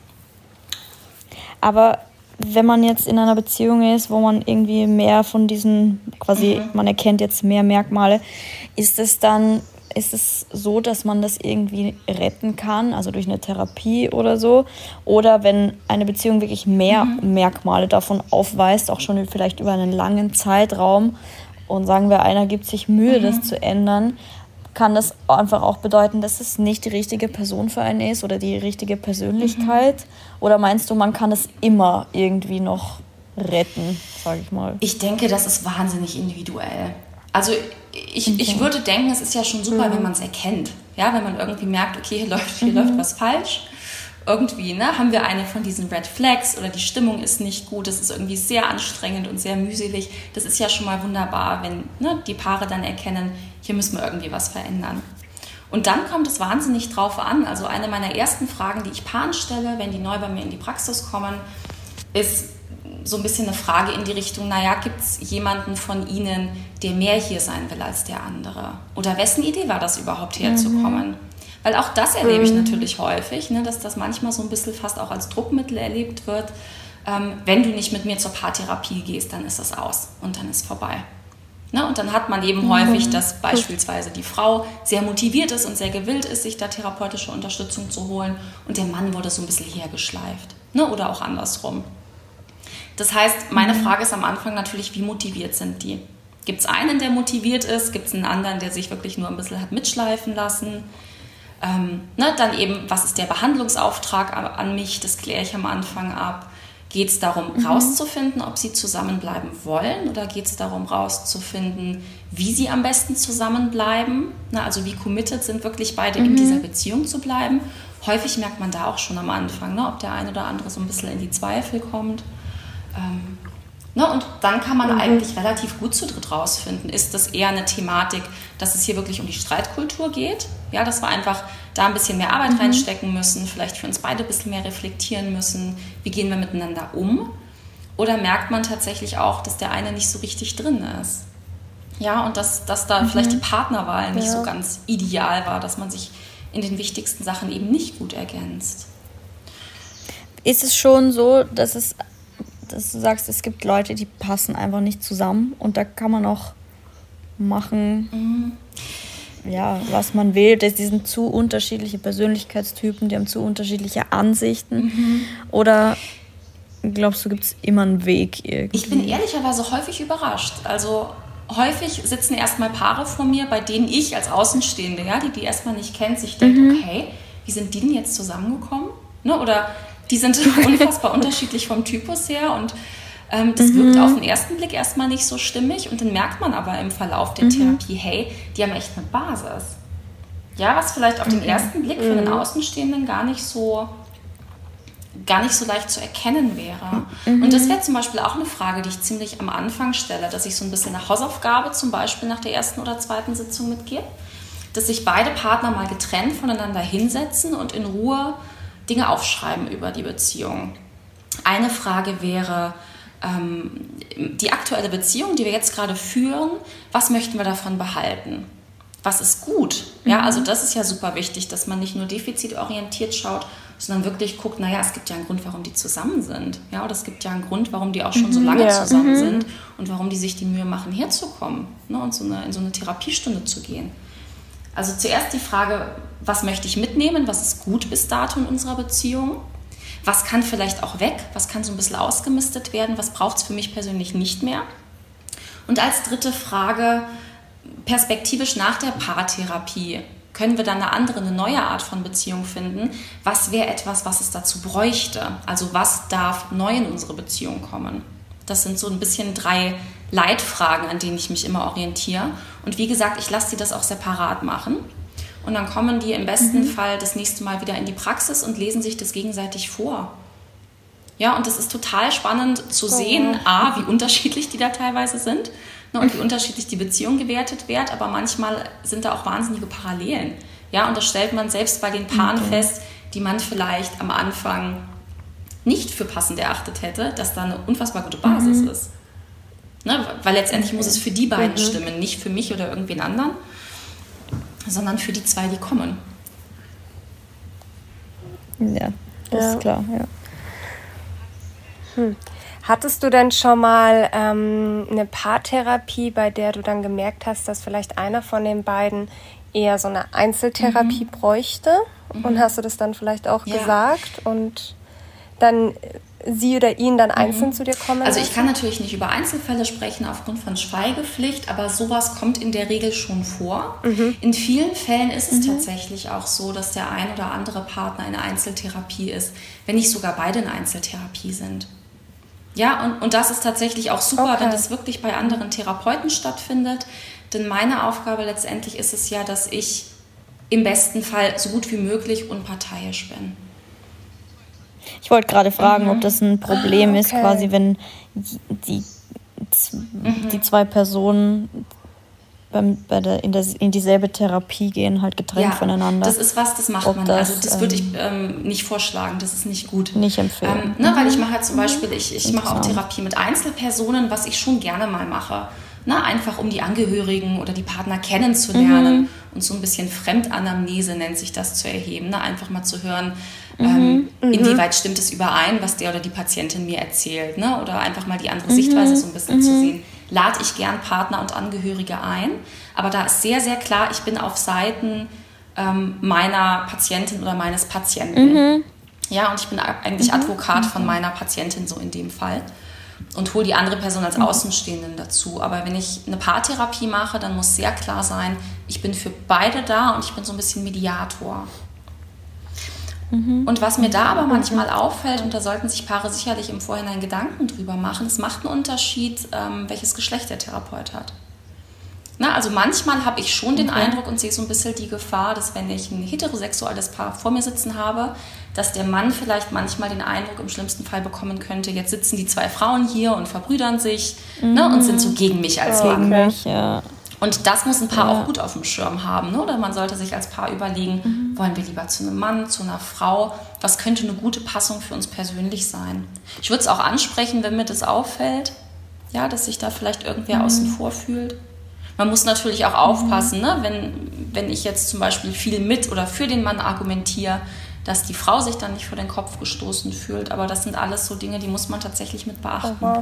Aber wenn man jetzt in einer Beziehung ist, wo man irgendwie mehr von diesen, quasi, mhm. man erkennt jetzt mehr Merkmale, ist es dann, ist es so, dass man das irgendwie retten kann, also durch eine Therapie oder so? Oder wenn eine Beziehung wirklich mehr mhm. Merkmale davon aufweist, auch schon vielleicht über einen langen Zeitraum, und sagen wir, einer gibt sich Mühe, mhm. das zu ändern, kann das einfach auch bedeuten, dass es nicht die richtige Person für einen ist oder die richtige Persönlichkeit? Mhm. Oder meinst du, man kann es immer irgendwie noch retten, sage ich mal? Ich denke, das ist wahnsinnig individuell. Also ich, okay. ich würde denken, es ist ja schon super, mhm. wenn man es erkennt. Ja, wenn man irgendwie merkt, okay, hier läuft, hier mhm. läuft was falsch. Irgendwie ne, haben wir eine von diesen Red Flags oder die Stimmung ist nicht gut, es ist irgendwie sehr anstrengend und sehr mühselig. Das ist ja schon mal wunderbar, wenn ne, die Paare dann erkennen, hier müssen wir irgendwie was verändern. Und dann kommt es wahnsinnig drauf an. Also eine meiner ersten Fragen, die ich Paaren stelle, wenn die neu bei mir in die Praxis kommen, ist so ein bisschen eine Frage in die Richtung, naja, gibt es jemanden von Ihnen, der mehr hier sein will als der andere? Oder wessen Idee war das überhaupt herzukommen? Mhm. Weil auch das erlebe ich natürlich häufig, ne, dass das manchmal so ein bisschen fast auch als Druckmittel erlebt wird. Ähm, wenn du nicht mit mir zur Paartherapie gehst, dann ist das aus und dann ist vorbei. Ne, und dann hat man eben mhm. häufig, dass beispielsweise die Frau sehr motiviert ist und sehr gewillt ist, sich da therapeutische Unterstützung zu holen und der Mann wurde so ein bisschen hergeschleift. Ne, oder auch andersrum. Das heißt, meine mhm. Frage ist am Anfang natürlich, wie motiviert sind die? Gibt es einen, der motiviert ist? Gibt es einen anderen, der sich wirklich nur ein bisschen hat mitschleifen lassen? Ähm, ne, dann eben, was ist der Behandlungsauftrag an mich, das kläre ich am Anfang ab. Geht es darum, mhm. rauszufinden, ob sie zusammenbleiben wollen oder geht es darum, rauszufinden, wie sie am besten zusammenbleiben? Na, also wie committed sind wirklich beide mhm. in dieser Beziehung zu bleiben? Häufig merkt man da auch schon am Anfang, ne, ob der eine oder andere so ein bisschen in die Zweifel kommt. Ähm, ne, und dann kann man mhm. eigentlich relativ gut zu dritt rausfinden, ist das eher eine Thematik, dass es hier wirklich um die Streitkultur geht? Ja, dass wir einfach da ein bisschen mehr Arbeit mhm. reinstecken müssen, vielleicht für uns beide ein bisschen mehr reflektieren müssen, wie gehen wir miteinander um? Oder merkt man tatsächlich auch, dass der eine nicht so richtig drin ist? Ja, und dass, dass da mhm. vielleicht die Partnerwahl nicht ja. so ganz ideal war, dass man sich in den wichtigsten Sachen eben nicht gut ergänzt. Ist es schon so, dass es, dass du sagst, es gibt Leute, die passen einfach nicht zusammen und da kann man auch machen... Mhm. ja, was man will, das sind zu unterschiedliche Persönlichkeitstypen, die haben zu unterschiedliche Ansichten. Mhm. Oder glaubst du, gibt es immer einen Weg irgendwie? Ich bin ehrlicherweise häufig überrascht. Also häufig sitzen erstmal Paare vor mir, bei denen ich als Außenstehende, ja, die die erstmal nicht kennt, sich denkt, mhm. okay, wie sind die denn jetzt zusammengekommen? Ne? Oder die sind unfassbar unterschiedlich vom Typus her und Ähm, das mhm. wirkt auf den ersten Blick erstmal nicht so stimmig und dann merkt man aber im Verlauf der mhm. Therapie, hey, die haben echt eine Basis. Ja, was vielleicht auf den mhm. ersten Blick für einen Außenstehenden gar nicht so, gar nicht so leicht zu erkennen wäre. Mhm. Und das wäre zum Beispiel auch eine Frage, die ich ziemlich am Anfang stelle, dass ich so ein bisschen eine Hausaufgabe zum Beispiel nach der ersten oder zweiten Sitzung mitgebe, dass sich beide Partner mal getrennt voneinander hinsetzen und in Ruhe Dinge aufschreiben über die Beziehung. Eine Frage wäre, die aktuelle Beziehung, die wir jetzt gerade führen, was möchten wir davon behalten? Was ist gut? Ja, also das ist ja super wichtig, dass man nicht nur defizitorientiert schaut, sondern wirklich guckt, naja, es gibt ja einen Grund, warum die zusammen sind. Ja, oder es gibt ja einen Grund, warum die auch schon so lange ja. zusammen mhm. sind und warum die sich die Mühe machen, herzukommen, ne, und so eine, in so eine Therapiestunde zu gehen. Also zuerst die Frage, was möchte ich mitnehmen? Was ist gut bis dato in unserer Beziehung? Was kann vielleicht auch weg? Was kann so ein bisschen ausgemistet werden? Was braucht es für mich persönlich nicht mehr? Und als dritte Frage, perspektivisch nach der Paartherapie, können wir dann eine andere, eine neue Art von Beziehung finden? Was wäre etwas, was es dazu bräuchte? Also was darf neu in unsere Beziehung kommen? Das sind so ein bisschen drei Leitfragen, an denen ich mich immer orientiere. Und wie gesagt, ich lasse die das auch separat machen. Und dann kommen die im besten mhm. Fall das nächste Mal wieder in die Praxis und lesen sich das gegenseitig vor. Ja, und das ist total spannend zu sehen, oh. a, wie unterschiedlich die da teilweise sind, ne, und wie unterschiedlich die Beziehung gewertet wird, aber manchmal sind da auch wahnsinnige Parallelen. Ja, und das stellt man selbst bei den Paaren okay. fest, die man vielleicht am Anfang nicht für passend erachtet hätte, dass da eine unfassbar gute Basis mhm. ist. Ne, weil letztendlich okay. muss es für die beiden mhm. stimmen, nicht für mich oder irgendwen anderen, sondern für die zwei, die kommen. Ja, das ja. ist klar, ja. Hm. Hattest du denn schon mal ähm, eine Paartherapie, bei der du dann gemerkt hast, dass vielleicht einer von den beiden eher so eine Einzeltherapie mhm. bräuchte? Mhm. Und hast du das dann vielleicht auch ja. gesagt und dann sie oder ihn dann einzeln mhm. zu dir kommen Also ich kann natürlich nicht über Einzelfälle sprechen aufgrund von Schweigepflicht, aber sowas kommt in der Regel schon vor. Mhm. In vielen Fällen ist es mhm. tatsächlich auch so, dass der ein oder andere Partner in Einzeltherapie ist, wenn nicht sogar beide in Einzeltherapie sind. Ja, und, und das ist tatsächlich auch super, okay. wenn das wirklich bei anderen Therapeuten stattfindet. Denn meine Aufgabe letztendlich ist es ja, dass ich im besten Fall so gut wie möglich unparteiisch bin. Ich wollte gerade fragen, mhm. ob das ein Problem ah, okay. ist, quasi, wenn die, mhm. die zwei Personen beim, bei der, in, der, in dieselbe Therapie gehen, halt getrennt ja, voneinander. Das ist was, das macht ob man. Das, also das ähm, würde ich ähm, nicht vorschlagen, das ist nicht gut. Nicht empfehlen. Ähm, ne, weil ich mache halt zum Beispiel, ich, ich mache auch Therapie mit Einzelpersonen, was ich schon gerne mal mache. Ne, einfach um die Angehörigen oder die Partner kennenzulernen mhm. und so ein bisschen Fremdanamnese nennt sich das zu erheben. Ne? Einfach mal zu hören, mhm. ähm, inwieweit stimmt es überein, was der oder die Patientin mir erzählt. Ne? Oder einfach mal die andere mhm. Sichtweise so ein bisschen mhm. zu sehen. Lade ich gern Partner und Angehörige ein. Aber da ist sehr, sehr klar, ich bin auf Seiten ähm, meiner Patientin oder meines Patienten. Mhm. Ja, und ich bin eigentlich mhm. Advokat von meiner Patientin so in dem Fall. Und hole die andere Person als Außenstehenden dazu. Aber wenn ich eine Paartherapie mache, dann muss sehr klar sein, ich bin für beide da und ich bin so ein bisschen Mediator. Mhm. Und was mir da aber manchmal auffällt, und da sollten sich Paare sicherlich im Vorhinein Gedanken drüber machen, es macht einen Unterschied, ähm, welches Geschlecht der Therapeut hat. Na, also manchmal habe ich schon den okay. Eindruck und sehe so ein bisschen die Gefahr, dass wenn ich ein heterosexuelles Paar vor mir sitzen habe, dass der Mann vielleicht manchmal den Eindruck im schlimmsten Fall bekommen könnte, jetzt sitzen die zwei Frauen hier und verbrüdern sich mhm. ne, und sind so gegen mich als oh, Mann. Mich, ja. Und das muss ein Paar ja. auch gut auf dem Schirm haben. Ne? Oder man sollte sich als Paar überlegen, mhm. wollen wir lieber zu einem Mann, zu einer Frau? Was könnte eine gute Passung für uns persönlich sein? Ich würde es auch ansprechen, wenn mir das auffällt, ja, dass sich da vielleicht irgendwer mhm. außen vor fühlt. Man muss natürlich auch aufpassen, mhm. ne? wenn, wenn ich jetzt zum Beispiel viel mit oder für den Mann argumentiere, dass die Frau sich dann nicht vor den Kopf gestoßen fühlt. Aber das sind alles so Dinge, die muss man tatsächlich mit beachten. Oh,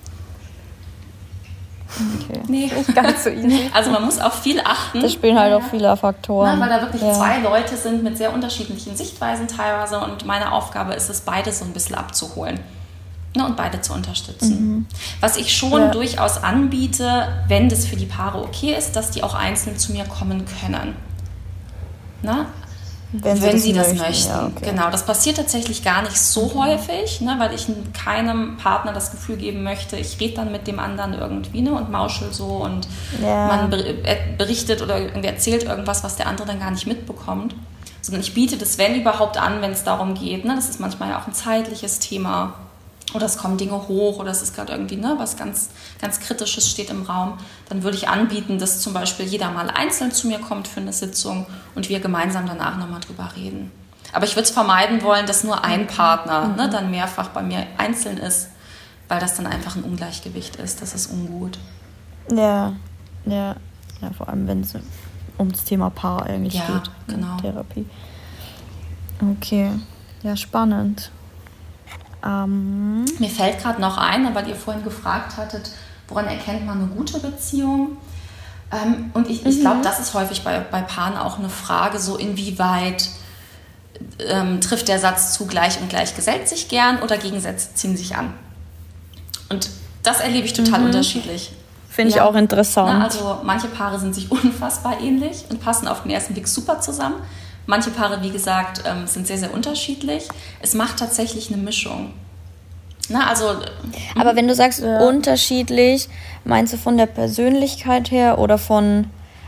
okay. Nee, nicht ganz so easy. Also man muss auf viel achten. Das spielen halt auch viele Faktoren. Na, weil da wirklich ja. zwei Leute sind mit sehr unterschiedlichen Sichtweisen teilweise. Und meine Aufgabe ist es, beide so ein bisschen abzuholen. Ne, und beide zu unterstützen. Mhm. Was ich schon ja. durchaus anbiete, wenn das für die Paare okay ist, dass die auch einzeln zu mir kommen können. Na? Wenn sie, wenn das, sie das möchten. möchten. Ja, okay. Genau, das passiert tatsächlich gar nicht so mhm. häufig, ne, weil ich keinem Partner das Gefühl geben möchte, ich rede dann mit dem anderen irgendwie ne, und mauschel so und ja. man berichtet oder irgendwie erzählt irgendwas, was der andere dann gar nicht mitbekommt. Sondern ich biete das, wenn überhaupt, an, wenn es darum geht. Ne, das ist manchmal ja auch ein zeitliches Thema. Oder es kommen Dinge hoch oder es ist gerade irgendwie ne, was ganz, ganz Kritisches steht im Raum, dann würde ich anbieten, dass zum Beispiel jeder mal einzeln zu mir kommt für eine Sitzung und wir gemeinsam danach nochmal drüber reden. Aber ich würde es vermeiden wollen, dass nur ein Partner mhm. ne, dann mehrfach bei mir einzeln ist, weil das dann einfach ein Ungleichgewicht ist. Das ist ungut. Ja, ja, ja vor allem wenn es um das Thema Paar eigentlich ja, geht. Genau. Therapie. Okay, ja, spannend. Um. Mir fällt gerade noch ein, weil ihr vorhin gefragt hattet, woran erkennt man eine gute Beziehung? Ähm, und ich, ich glaube, das ist häufig bei, bei Paaren auch eine Frage, so inwieweit ähm, trifft der Satz zu, gleich und gleich gesellt sich gern oder Gegensätze ziehen sich an. Und das erlebe ich total mhm. unterschiedlich. Finde ja. ich auch interessant. Na, also manche Paare sind sich unfassbar ähnlich und passen auf den ersten Blick super zusammen. Manche Paare, wie gesagt, ähm, sind sehr, sehr unterschiedlich. Es macht tatsächlich eine Mischung. Na, also, aber wenn du sagst ja. unterschiedlich, meinst du von der Persönlichkeit her oder von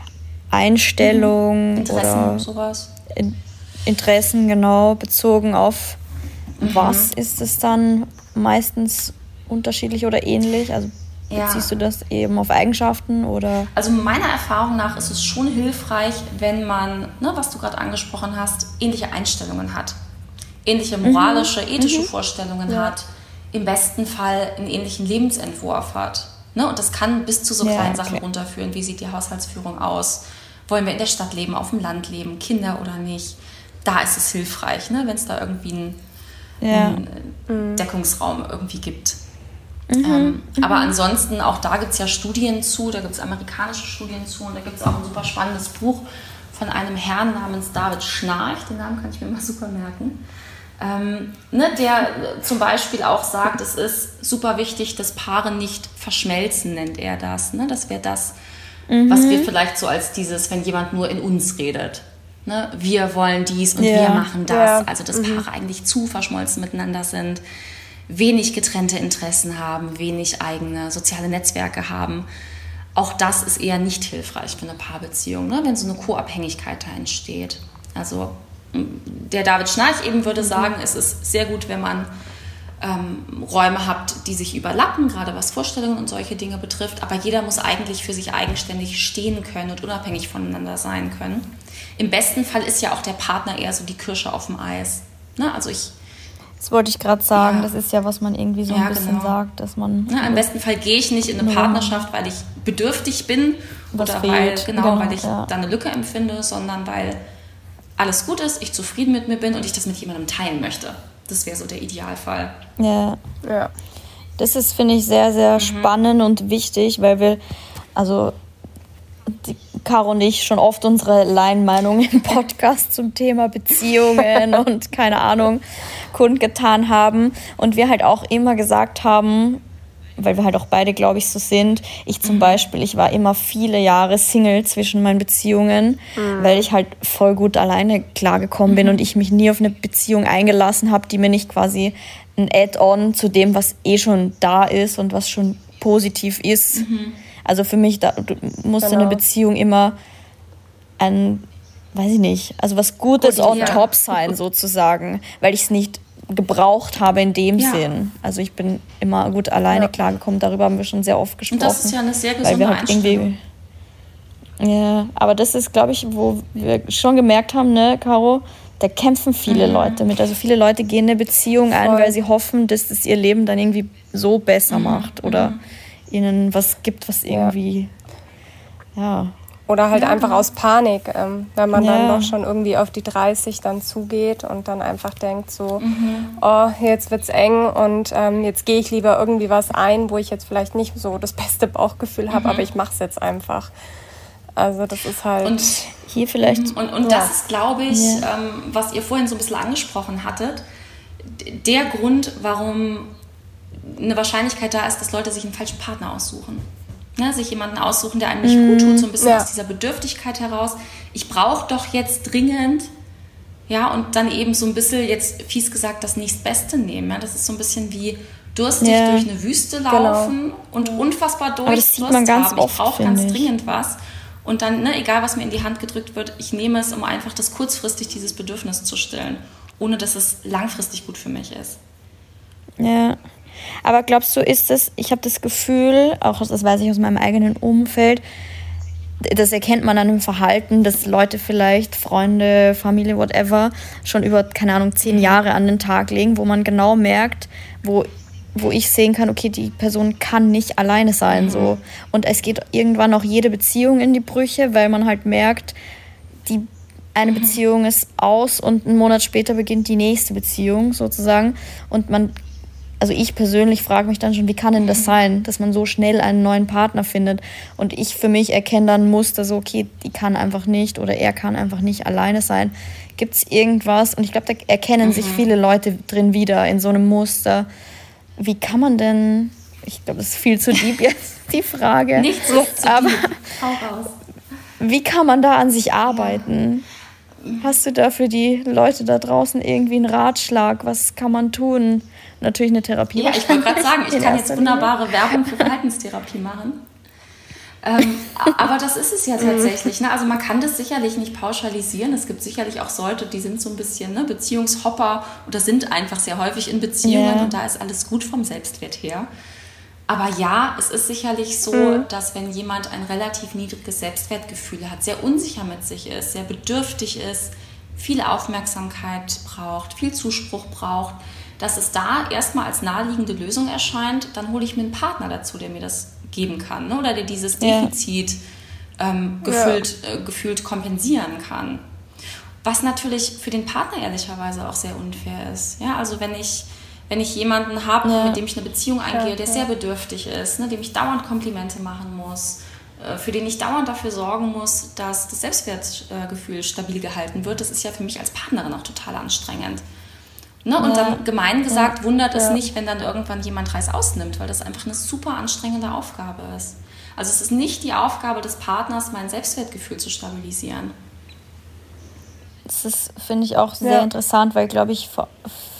Einstellung Interessen, oder sowas? In, Interessen, genau, bezogen auf mhm. was ist es dann meistens unterschiedlich oder ähnlich? Also ja. beziehst du das eben auf Eigenschaften oder? Also meiner Erfahrung nach ist es schon hilfreich, wenn man, ne, was du gerade angesprochen hast, ähnliche Einstellungen hat. Ähnliche moralische, mhm. ethische mhm. Vorstellungen ja. hat. Im besten Fall einen ähnlichen Lebensentwurf hat. Ne? Und das kann bis zu so kleinen ja, okay. Sachen runterführen. Wie sieht die Haushaltsführung aus? Wollen wir in der Stadt leben, auf dem Land leben, Kinder oder nicht? Da ist es hilfreich, ne? Wenn es da irgendwie einen, ja. einen mhm. Deckungsraum irgendwie gibt. Mhm. Ähm, mhm. Aber ansonsten, auch da gibt es ja Studien zu, da gibt es amerikanische Studien zu und da gibt es auch ein super spannendes Buch von einem Herrn namens David Schnarch, den Namen kann ich mir mal super merken. Ähm, ne, der zum Beispiel auch sagt, es ist super wichtig, dass Paare nicht verschmelzen, nennt er das. Ne? Das wäre das, mhm. was wir vielleicht so als dieses, wenn jemand nur in uns redet. Ne? Wir wollen dies und yeah. wir machen das. Yeah. Also dass mhm. Paare eigentlich zu verschmolzen miteinander sind, wenig getrennte Interessen haben, wenig eigene soziale Netzwerke haben. Auch das ist eher nicht hilfreich für eine Paarbeziehung, ne? Wenn so eine Co-Abhängigkeit da entsteht. Also der David Schnarch eben würde sagen, es ist sehr gut, wenn man ähm, Räume hat, die sich überlappen, gerade was Vorstellungen und solche Dinge betrifft. Aber jeder muss eigentlich für sich eigenständig stehen können und unabhängig voneinander sein können. Im besten Fall ist ja auch der Partner eher so die Kirsche auf dem Eis. Ne? Also ich, das wollte ich gerade sagen. Ja. Das ist ja, was man irgendwie so ein ja, bisschen genau. sagt, dass man. Ja, im besten Fall gehe ich nicht in eine Partnerschaft, weil ich bedürftig bin was oder fehlt. weil genau, genau weil ich ja. da eine Lücke empfinde, sondern weil alles gut ist, ich zufrieden mit mir bin und ich das mit jemandem teilen möchte. Das wäre so der Idealfall. Ja, ja. Das ist, finde ich, sehr, sehr mhm. spannend und wichtig, weil wir, also die Caro und ich schon oft unsere Laienmeinung im Podcast zum Thema Beziehungen und keine Ahnung kundgetan haben und wir halt auch immer gesagt haben, weil wir halt auch beide, glaube ich, so sind. Ich zum mhm. Beispiel, ich war immer viele Jahre Single zwischen meinen Beziehungen, mhm. weil ich halt voll gut alleine klargekommen bin mhm. und ich mich nie auf eine Beziehung eingelassen habe, die mir nicht quasi ein Add-on zu dem, was eh schon da ist und was schon positiv ist. Mhm. Also für mich da, musste genau. eine Beziehung immer ein, weiß ich nicht, also was Gutes gut, on ja. top sein sozusagen, weil ich es nicht gebraucht habe in dem ja. Sinn. Also ich bin immer gut alleine ja. klargekommen. Darüber haben wir schon sehr oft gesprochen. Und das ist ja eine sehr gesunde halt Einstellung. Ja, aber das ist, glaube ich, wo wir schon gemerkt haben, ne, Caro, da kämpfen viele mhm. Leute mit. Also viele Leute gehen eine Beziehung Voll. ein, weil sie hoffen, dass das ihr Leben dann irgendwie so besser mhm. macht oder mhm. ihnen was gibt, was irgendwie, ja... ja. Oder halt ja. einfach aus Panik, ähm, wenn man ja. dann doch schon irgendwie auf die dreißig dann zugeht und dann einfach denkt so, mhm. oh, jetzt wird's eng und ähm, jetzt gehe ich lieber irgendwie was ein, wo ich jetzt vielleicht nicht so das beste Bauchgefühl habe, mhm. aber ich mache es jetzt einfach. Also das ist halt... Und hier vielleicht... Und, und ja. das ist, glaube ich, ja. ähm, was ihr vorhin so ein bisschen angesprochen hattet, der Grund, warum eine Wahrscheinlichkeit da ist, dass Leute sich einen falschen Partner aussuchen. Ne, sich jemanden aussuchen, der einem nicht gut tut, so ein bisschen ja. aus dieser Bedürftigkeit heraus. Ich brauche doch jetzt dringend, ja, und dann eben so ein bisschen, jetzt fies gesagt, das nächstbeste nehmen. Ja? Das ist so ein bisschen wie durstig ja. durch eine Wüste laufen genau. und ja. unfassbar durch das sieht man ganz haben. Oft, ich brauche ganz ich. dringend was. Und dann, ne, egal was mir in die Hand gedrückt wird, ich nehme es, um einfach das kurzfristig dieses Bedürfnis zu stillen, ohne dass es langfristig gut für mich ist. Ja. Aber glaubst du, ist es, ich habe das Gefühl, auch das weiß ich aus meinem eigenen Umfeld, das erkennt man an dem Verhalten, dass Leute vielleicht, Freunde, Familie, whatever, schon über, keine Ahnung, zehn Jahre an den Tag legen, wo man genau merkt, wo, wo ich sehen kann, okay, die Person kann nicht alleine sein. Mhm. So. Und es geht irgendwann auch jede Beziehung in die Brüche, weil man halt merkt, die eine mhm. Beziehung ist aus und einen Monat später beginnt die nächste Beziehung sozusagen und man Also ich persönlich frage mich dann schon, wie kann denn das sein, dass man so schnell einen neuen Partner findet? Und ich für mich erkenne dann Muster so, okay, die kann einfach nicht oder er kann einfach nicht alleine sein. Gibt es irgendwas? Und ich glaube, da erkennen mhm. sich viele Leute drin wieder in so einem Muster. Wie kann man denn, ich glaube, das ist viel zu deep jetzt, die Frage. Nichts ist zu Aber tief. Hau raus. Wie kann man da an sich arbeiten? Ja. Hast du da für die Leute da draußen irgendwie einen Ratschlag? Was kann man tun? Natürlich eine Therapie. Ja, ich wollte gerade sagen, ich kann jetzt wunderbare Werbung für Verhaltenstherapie machen. ähm, aber das ist es ja tatsächlich. Ne? Also man kann das sicherlich nicht pauschalisieren. Es gibt sicherlich auch Leute, die sind so ein bisschen ne, Beziehungshopper oder sind einfach sehr häufig in Beziehungen, ja. Und da ist alles gut vom Selbstwert her. Aber ja, es ist sicherlich so, mhm. dass wenn jemand ein relativ niedriges Selbstwertgefühl hat, sehr unsicher mit sich ist, sehr bedürftig ist, viel Aufmerksamkeit braucht, viel Zuspruch braucht, dass es da erstmal als naheliegende Lösung erscheint, dann hole ich mir einen Partner dazu, der mir das geben kann, ne? Oder der dieses Defizit ja. ähm, gefüllt, ja. äh, gefühlt kompensieren kann. Was natürlich für den Partner ehrlicherweise auch sehr unfair ist. Ja, also wenn ich Wenn ich jemanden habe, ja. mit dem ich eine Beziehung eingehe, ja, der ja. sehr bedürftig ist, ne, dem ich dauernd Komplimente machen muss, äh, für den ich dauernd dafür sorgen muss, dass das Selbstwertgefühl stabil gehalten wird, das ist ja für mich als Partnerin auch total anstrengend. Ne? Ja. Und dann gemein gesagt, ja. wundert es ja. nicht, wenn dann irgendwann jemand Reiß ausnimmt, weil das einfach eine super anstrengende Aufgabe ist. Also es ist nicht die Aufgabe des Partners, mein Selbstwertgefühl zu stabilisieren. Das ist, finde ich, auch sehr ja. interessant, weil, glaube ich, vor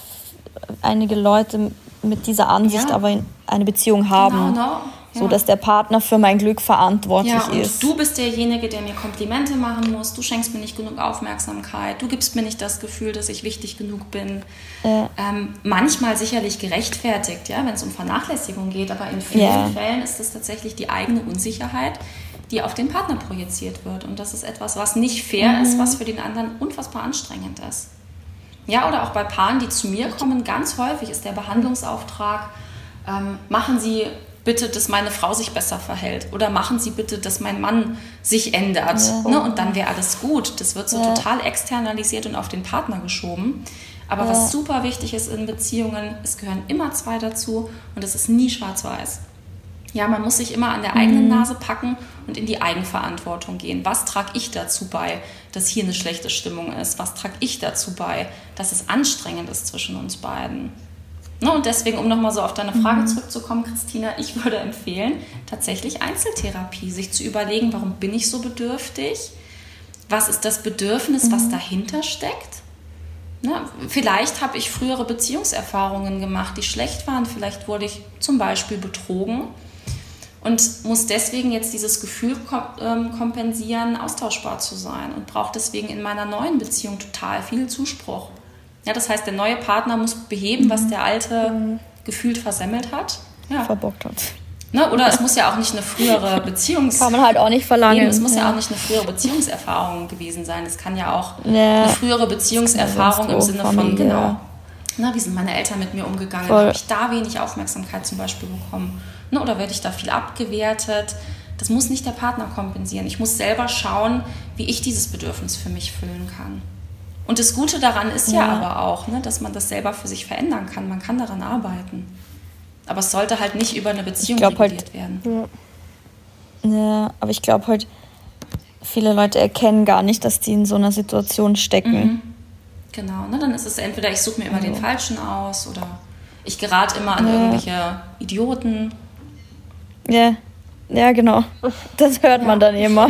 einige Leute mit dieser Ansicht ja. aber eine Beziehung haben, genau, genau. Ja. so dass der Partner für mein Glück verantwortlich ja, und ist. Du bist derjenige, der mir Komplimente machen muss, du schenkst mir nicht genug Aufmerksamkeit, du gibst mir nicht das Gefühl, dass ich wichtig genug bin. Ja. Ähm, manchmal sicherlich gerechtfertigt, ja, wenn es um Vernachlässigung geht, aber in vielen ja. Fällen ist es tatsächlich die eigene Unsicherheit, die auf den Partner projiziert wird. Und das ist etwas, was nicht fair mhm. ist, was für den anderen unfassbar anstrengend ist. Ja, oder auch bei Paaren, die zu mir kommen, ganz häufig ist der Behandlungsauftrag, ähm, machen Sie bitte, dass meine Frau sich besser verhält oder machen Sie bitte, dass mein Mann sich ändert. Ja. Ne? Und dann wäre alles gut. Das wird so ja. total externalisiert und auf den Partner geschoben. Aber ja. was super wichtig ist in Beziehungen, es gehören immer zwei dazu und es ist nie schwarz-weiß. Ja, man muss sich immer an der eigenen Nase packen und in die Eigenverantwortung gehen. Was trage ich dazu bei, dass hier eine schlechte Stimmung ist? Was trage ich dazu bei, dass es anstrengend ist zwischen uns beiden? Ne, und deswegen, um nochmal so auf deine Frage mhm. zurückzukommen, Christina, ich würde empfehlen, tatsächlich Einzeltherapie, sich zu überlegen, warum bin ich so bedürftig? Was ist das Bedürfnis, mhm. was dahinter steckt? Ne, vielleicht habe ich frühere Beziehungserfahrungen gemacht, die schlecht waren. Vielleicht wurde ich zum Beispiel betrogen. Und muss deswegen jetzt dieses Gefühl kompensieren, austauschbar zu sein und braucht deswegen in meiner neuen Beziehung total viel Zuspruch. Ja, das heißt, der neue Partner muss beheben, was der alte mhm. gefühlt versemmelt hat. Ja. Verbockt hat. Ne? Oder es muss ja auch nicht eine frühere Beziehungs... Kann man halt auch nicht verlangen. Eben, es muss ja. ja auch nicht eine frühere Beziehungserfahrung gewesen sein. Es kann ja auch ja. eine frühere Beziehungserfahrung im Sinne von, Familie. genau, na, wie sind meine Eltern mit mir umgegangen? Habe ich da wenig Aufmerksamkeit zum Beispiel bekommen? Oder werde ich da viel abgewertet? Das muss nicht der Partner kompensieren. Ich muss selber schauen, wie ich dieses Bedürfnis für mich füllen kann. Und das Gute daran ist ja, ja aber auch, ne, dass man das selber für sich verändern kann. Man kann daran arbeiten. Aber es sollte halt nicht über eine Beziehung reguliert halt, werden. Ja. ja, aber ich glaube halt, viele Leute erkennen gar nicht, dass die in so einer Situation stecken. Mhm. Genau, ne, dann ist es entweder, ich suche mir immer ja. den Falschen aus oder ich gerate immer an ja. irgendwelche Idioten. Ja, ja, genau. Das hört ja, man dann immer.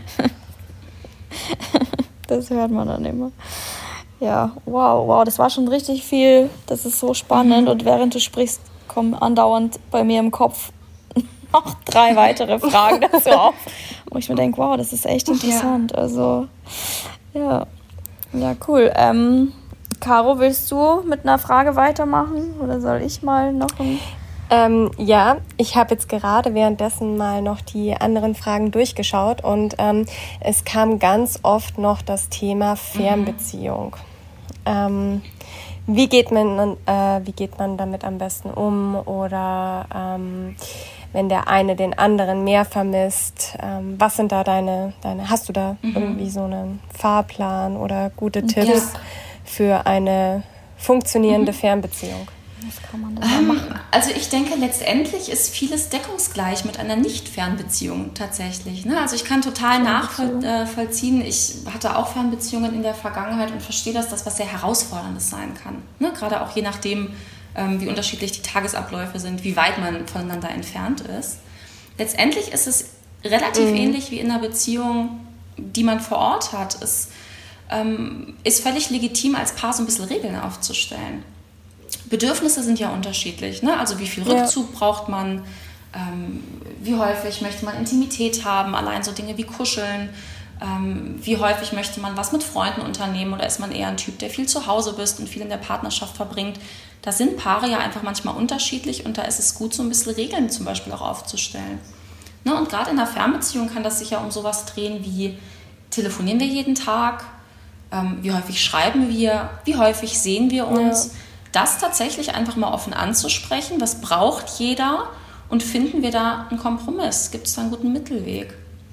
Das hört man dann immer. Ja, wow, wow, das war schon richtig viel. Das ist so spannend. Mhm. Und während du sprichst, kommen andauernd bei mir im Kopf noch drei weitere Fragen dazu auf. Wo ich mir denke, wow, das ist echt interessant. Ja. Also, ja, ja, cool. Ähm, Caro, willst du mit einer Frage weitermachen? Oder soll ich mal noch ein... Ähm, ja, ich habe jetzt gerade währenddessen mal noch die anderen Fragen durchgeschaut und ähm, es kam ganz oft noch das Thema Fernbeziehung. Mhm. Ähm, wie geht man, äh, wie geht man damit am besten um? Oder ähm, wenn der eine den anderen mehr vermisst, ähm, was sind da deine, deine, hast du da mhm. irgendwie so einen Fahrplan oder gute Tipps ja. für eine funktionierende mhm. Fernbeziehung? Was kann man da ähm, machen? Also ich denke, letztendlich ist vieles deckungsgleich mit einer Nicht-Fernbeziehung tatsächlich. Ne? Also ich kann total nachvollziehen, ich hatte auch Fernbeziehungen in der Vergangenheit und verstehe, dass das was sehr Herausforderndes sein kann. Ne? Gerade auch je nachdem, ähm, wie unterschiedlich die Tagesabläufe sind, wie weit man voneinander entfernt ist. letztendlich ist es relativ mhm. ähnlich wie in einer Beziehung, die man vor Ort hat. Es ähm, ist völlig legitim, als Paar so ein bisschen Regeln aufzustellen. Bedürfnisse sind ja unterschiedlich, ne? Also wie viel Rückzug ja. braucht man, ähm, wie häufig möchte man Intimität haben, allein so Dinge wie Kuscheln, ähm, wie häufig möchte man was mit Freunden unternehmen oder ist man eher ein Typ, der viel zu Hause bist und viel in der Partnerschaft verbringt. Da sind Paare ja einfach manchmal unterschiedlich und da ist es gut, so ein bisschen Regeln zum Beispiel auch aufzustellen. Ne? Und gerade in einer Fernbeziehung kann das sich ja um sowas drehen wie, telefonieren wir jeden Tag, ähm, wie häufig schreiben wir, wie häufig sehen wir uns. Ja. Das tatsächlich einfach mal offen anzusprechen, was braucht jeder und finden wir da einen Kompromiss? Gibt es da einen guten Mittelweg?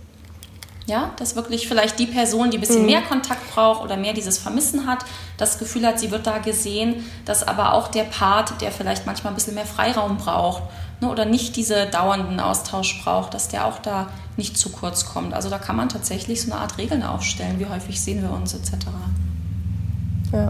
Ja, dass wirklich vielleicht die Person, die ein bisschen mhm. mehr Kontakt braucht oder mehr dieses Vermissen hat, das Gefühl hat, sie wird da gesehen, dass aber auch der Part, der vielleicht manchmal ein bisschen mehr Freiraum braucht, ne, oder nicht diese dauernden Austausch braucht, dass der auch da nicht zu kurz kommt. Also da kann man tatsächlich so eine Art Regeln aufstellen, wie häufig sehen wir uns et cetera. Ja.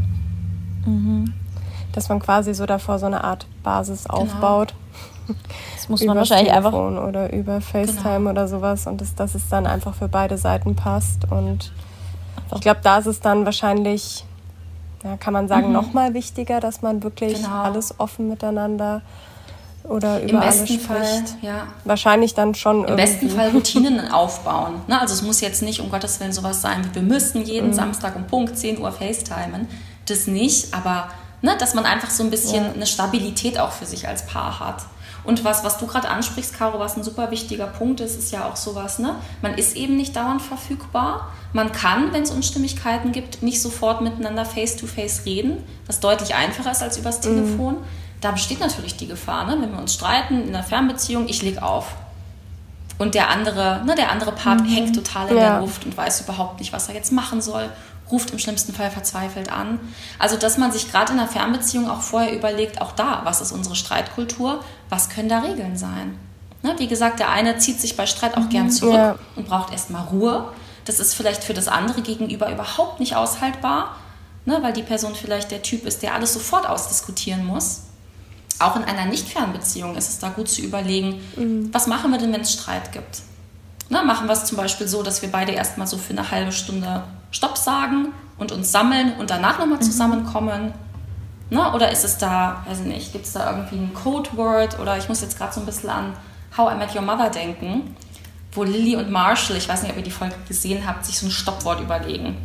Mhm. Dass man quasi so davor so eine Art Basis genau. aufbaut. Das muss man wahrscheinlich einfach oder über FaceTime genau. oder sowas und das, dass es dann einfach für beide Seiten passt. Und ich glaube, da ist es dann wahrscheinlich, ja, kann man sagen, mhm. noch mal wichtiger, dass man wirklich genau. alles offen miteinander oder über Im besten alles Fall, spricht. ja. Wahrscheinlich dann schon Im irgendwie. besten Fall Routinen aufbauen. Ne? Also es muss jetzt nicht, um Gottes Willen, sowas sein wie wir müssen jeden mhm. Samstag um Punkt zehn Uhr FaceTimen. Das nicht, aber ne, dass man einfach so ein bisschen ja. eine Stabilität auch für sich als Paar hat. Und was, was du gerade ansprichst, Caro, was ein super wichtiger Punkt ist, ist ja auch sowas, ne? Man ist eben nicht dauernd verfügbar. Man kann, wenn es Unstimmigkeiten gibt, nicht sofort miteinander face-to-face reden, was deutlich einfacher ist als übers Telefon. Mhm. Da besteht natürlich die Gefahr, ne? Wenn wir uns streiten in einer Fernbeziehung, ich leg auf. Und der andere, ne, der andere Part mhm. hängt total in ja. der Luft und weiß überhaupt nicht, was er jetzt machen soll. Ruft im schlimmsten Fall verzweifelt an. Also, dass man sich gerade in einer Fernbeziehung auch vorher überlegt, auch da, was ist unsere Streitkultur, was können da Regeln sein? Ne, wie gesagt, der eine zieht sich bei Streit auch mhm. gern zurück ja. und braucht erstmal Ruhe. Das ist vielleicht für das andere Gegenüber überhaupt nicht aushaltbar, ne, weil die Person vielleicht der Typ ist, der alles sofort ausdiskutieren muss. Auch in einer Nicht-Fernbeziehung ist es da gut zu überlegen, mhm. was machen wir denn, wenn es Streit gibt? Ne, machen wir es zum Beispiel so, dass wir beide erstmal so für eine halbe Stunde Stopp sagen und uns sammeln und danach nochmal mhm. zusammenkommen? Ne, oder ist es da, weiß ich nicht, gibt es da irgendwie ein Codeword? Oder ich muss jetzt gerade so ein bisschen an How I Met Your Mother denken, wo Lily und Marshall, ich weiß nicht, ob ihr die Folge gesehen habt, sich so ein Stoppwort überlegen.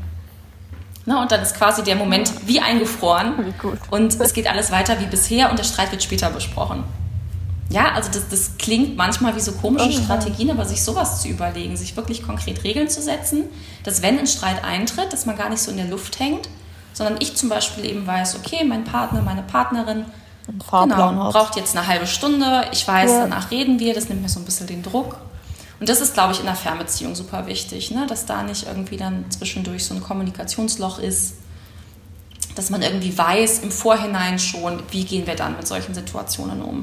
Ne, und dann ist quasi der Moment wie eingefroren. Wie gut. Und es geht alles weiter wie bisher und der Streit wird später besprochen. Ja, also das, das klingt manchmal wie so komische oh, Strategien, aber sich sowas zu überlegen, sich wirklich konkret Regeln zu setzen, dass wenn ein Streit eintritt, dass man gar nicht so in der Luft hängt, sondern ich zum Beispiel eben weiß, okay, mein Partner, meine Partnerin genau, braucht jetzt eine halbe Stunde, ich weiß, ja. danach reden wir, das nimmt mir so ein bisschen den Druck. Und das ist, glaube ich, in einer Fernbeziehung super wichtig, ne? Dass da nicht irgendwie dann zwischendurch so ein Kommunikationsloch ist, dass man irgendwie weiß im Vorhinein schon, wie gehen wir dann mit solchen Situationen um.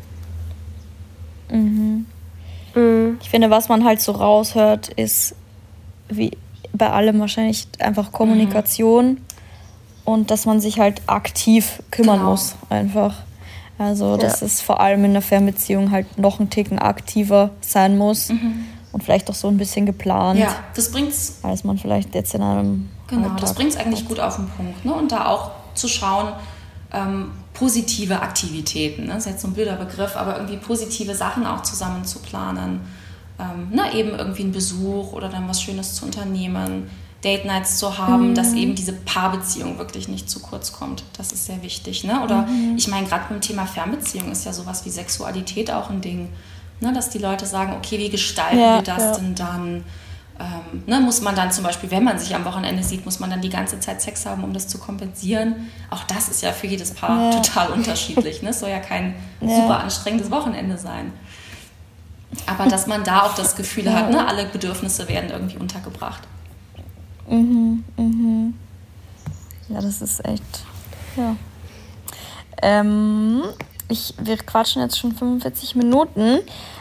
Mhm. Mhm. Ich finde, was man halt so raushört, ist wie bei allem wahrscheinlich einfach Kommunikation mhm. und dass man sich halt aktiv kümmern genau. muss einfach. Also dass ja. es vor allem in einer Fernbeziehung halt noch einen Ticken aktiver sein muss mhm. und vielleicht auch so ein bisschen geplant. Ja, das bringt's. Als man vielleicht jetzt in einem Genau, Alltag das bringt es eigentlich gut auf den Punkt. Ne? Und da auch zu schauen, ähm, positive Aktivitäten, ne? Das ist jetzt so ein blöder Begriff, aber irgendwie positive Sachen auch zusammen zu planen. Ähm, ne? Eben irgendwie einen Besuch oder dann was Schönes zu unternehmen, Date Nights zu haben, mhm. dass eben diese Paarbeziehung wirklich nicht zu kurz kommt. Das ist sehr wichtig. Ne? Oder mhm. ich meine, gerade beim Thema Fernbeziehung ist ja sowas wie Sexualität auch ein Ding. Ne? Dass die Leute sagen, okay, wie gestalten ja, wir das ja. denn dann? Ähm, ne, muss man dann zum Beispiel, wenn man sich am Wochenende sieht, muss man dann die ganze Zeit Sex haben, um das zu kompensieren. Auch das ist ja für jedes Paar ja. total unterschiedlich. Ne? Es soll ja kein ja. super anstrengendes Wochenende sein. Aber dass man da auch das Gefühl ja. hat, ne, alle Bedürfnisse werden irgendwie untergebracht. Mhm, mhm. Ja, das ist echt, ja. Ähm, ich, wir quatschen jetzt schon fünfundvierzig Minuten.